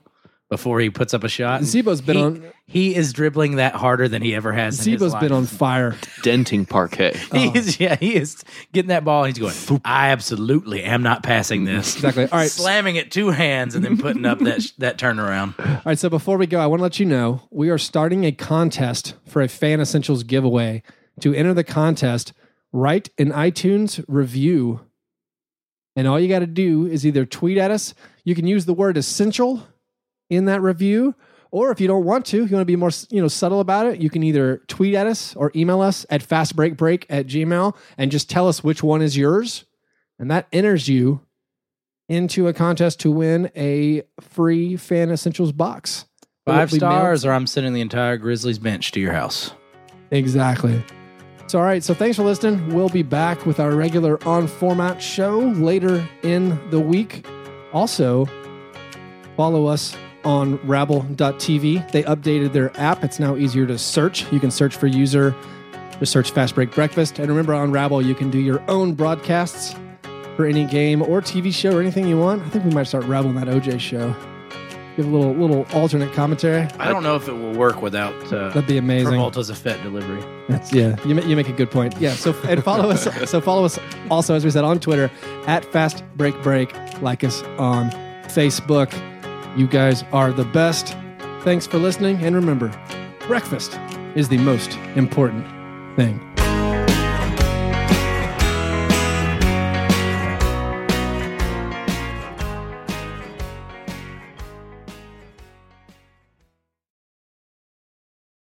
[SPEAKER 2] before he puts up a shot.
[SPEAKER 1] Zebo's been
[SPEAKER 2] he,
[SPEAKER 1] on.
[SPEAKER 2] He is dribbling that harder than he ever has. in his
[SPEAKER 1] Zebo's
[SPEAKER 2] life.
[SPEAKER 1] been on fire.
[SPEAKER 3] Denting parquet.
[SPEAKER 2] He is, yeah, he is getting that ball. And he's going, I absolutely am not passing this.
[SPEAKER 1] Exactly. All right.
[SPEAKER 2] Slamming it two hands and then putting up that that turnaround.
[SPEAKER 1] All right, so before we go, I want to let you know we are starting a contest for a Fan Essentials giveaway. To enter the contest, write an iTunes review, and all you got to do is either tweet at us. You can use the word essential in that review, or if you don't want to, you want to be more you know subtle about it, you can either tweet at us or email us at fastbreakbreak at gmail and just tell us which one is yours, and that enters you into a contest to win a free Fan Essentials box.
[SPEAKER 2] Five
[SPEAKER 1] Will be mailed-
[SPEAKER 2] stars, or I'm sending the entire Grizzlies bench to your house.
[SPEAKER 1] Exactly. So, all right. So, thanks for listening. We'll be back with our regular on format show later in the week. Also, follow us on rabble dot t v. They updated their app. It's now easier to search. You can search for user, just search Fast Break Breakfast. And remember, on Rabble, you can do your own broadcasts for any game or T V show or anything you want. I think we might start Rabble in that O J show. Give a little little alternate commentary.
[SPEAKER 2] I don't know if it will work without uh,
[SPEAKER 1] That'd be amazing.
[SPEAKER 2] Travolta's effect delivery.
[SPEAKER 1] That's, yeah, you, ma- you make a good point. Yeah, so and follow us. So follow us also, as we said, on Twitter at Fast Break Break. Like us on Facebook. You guys are the best. Thanks for listening, and remember, breakfast is the most important thing.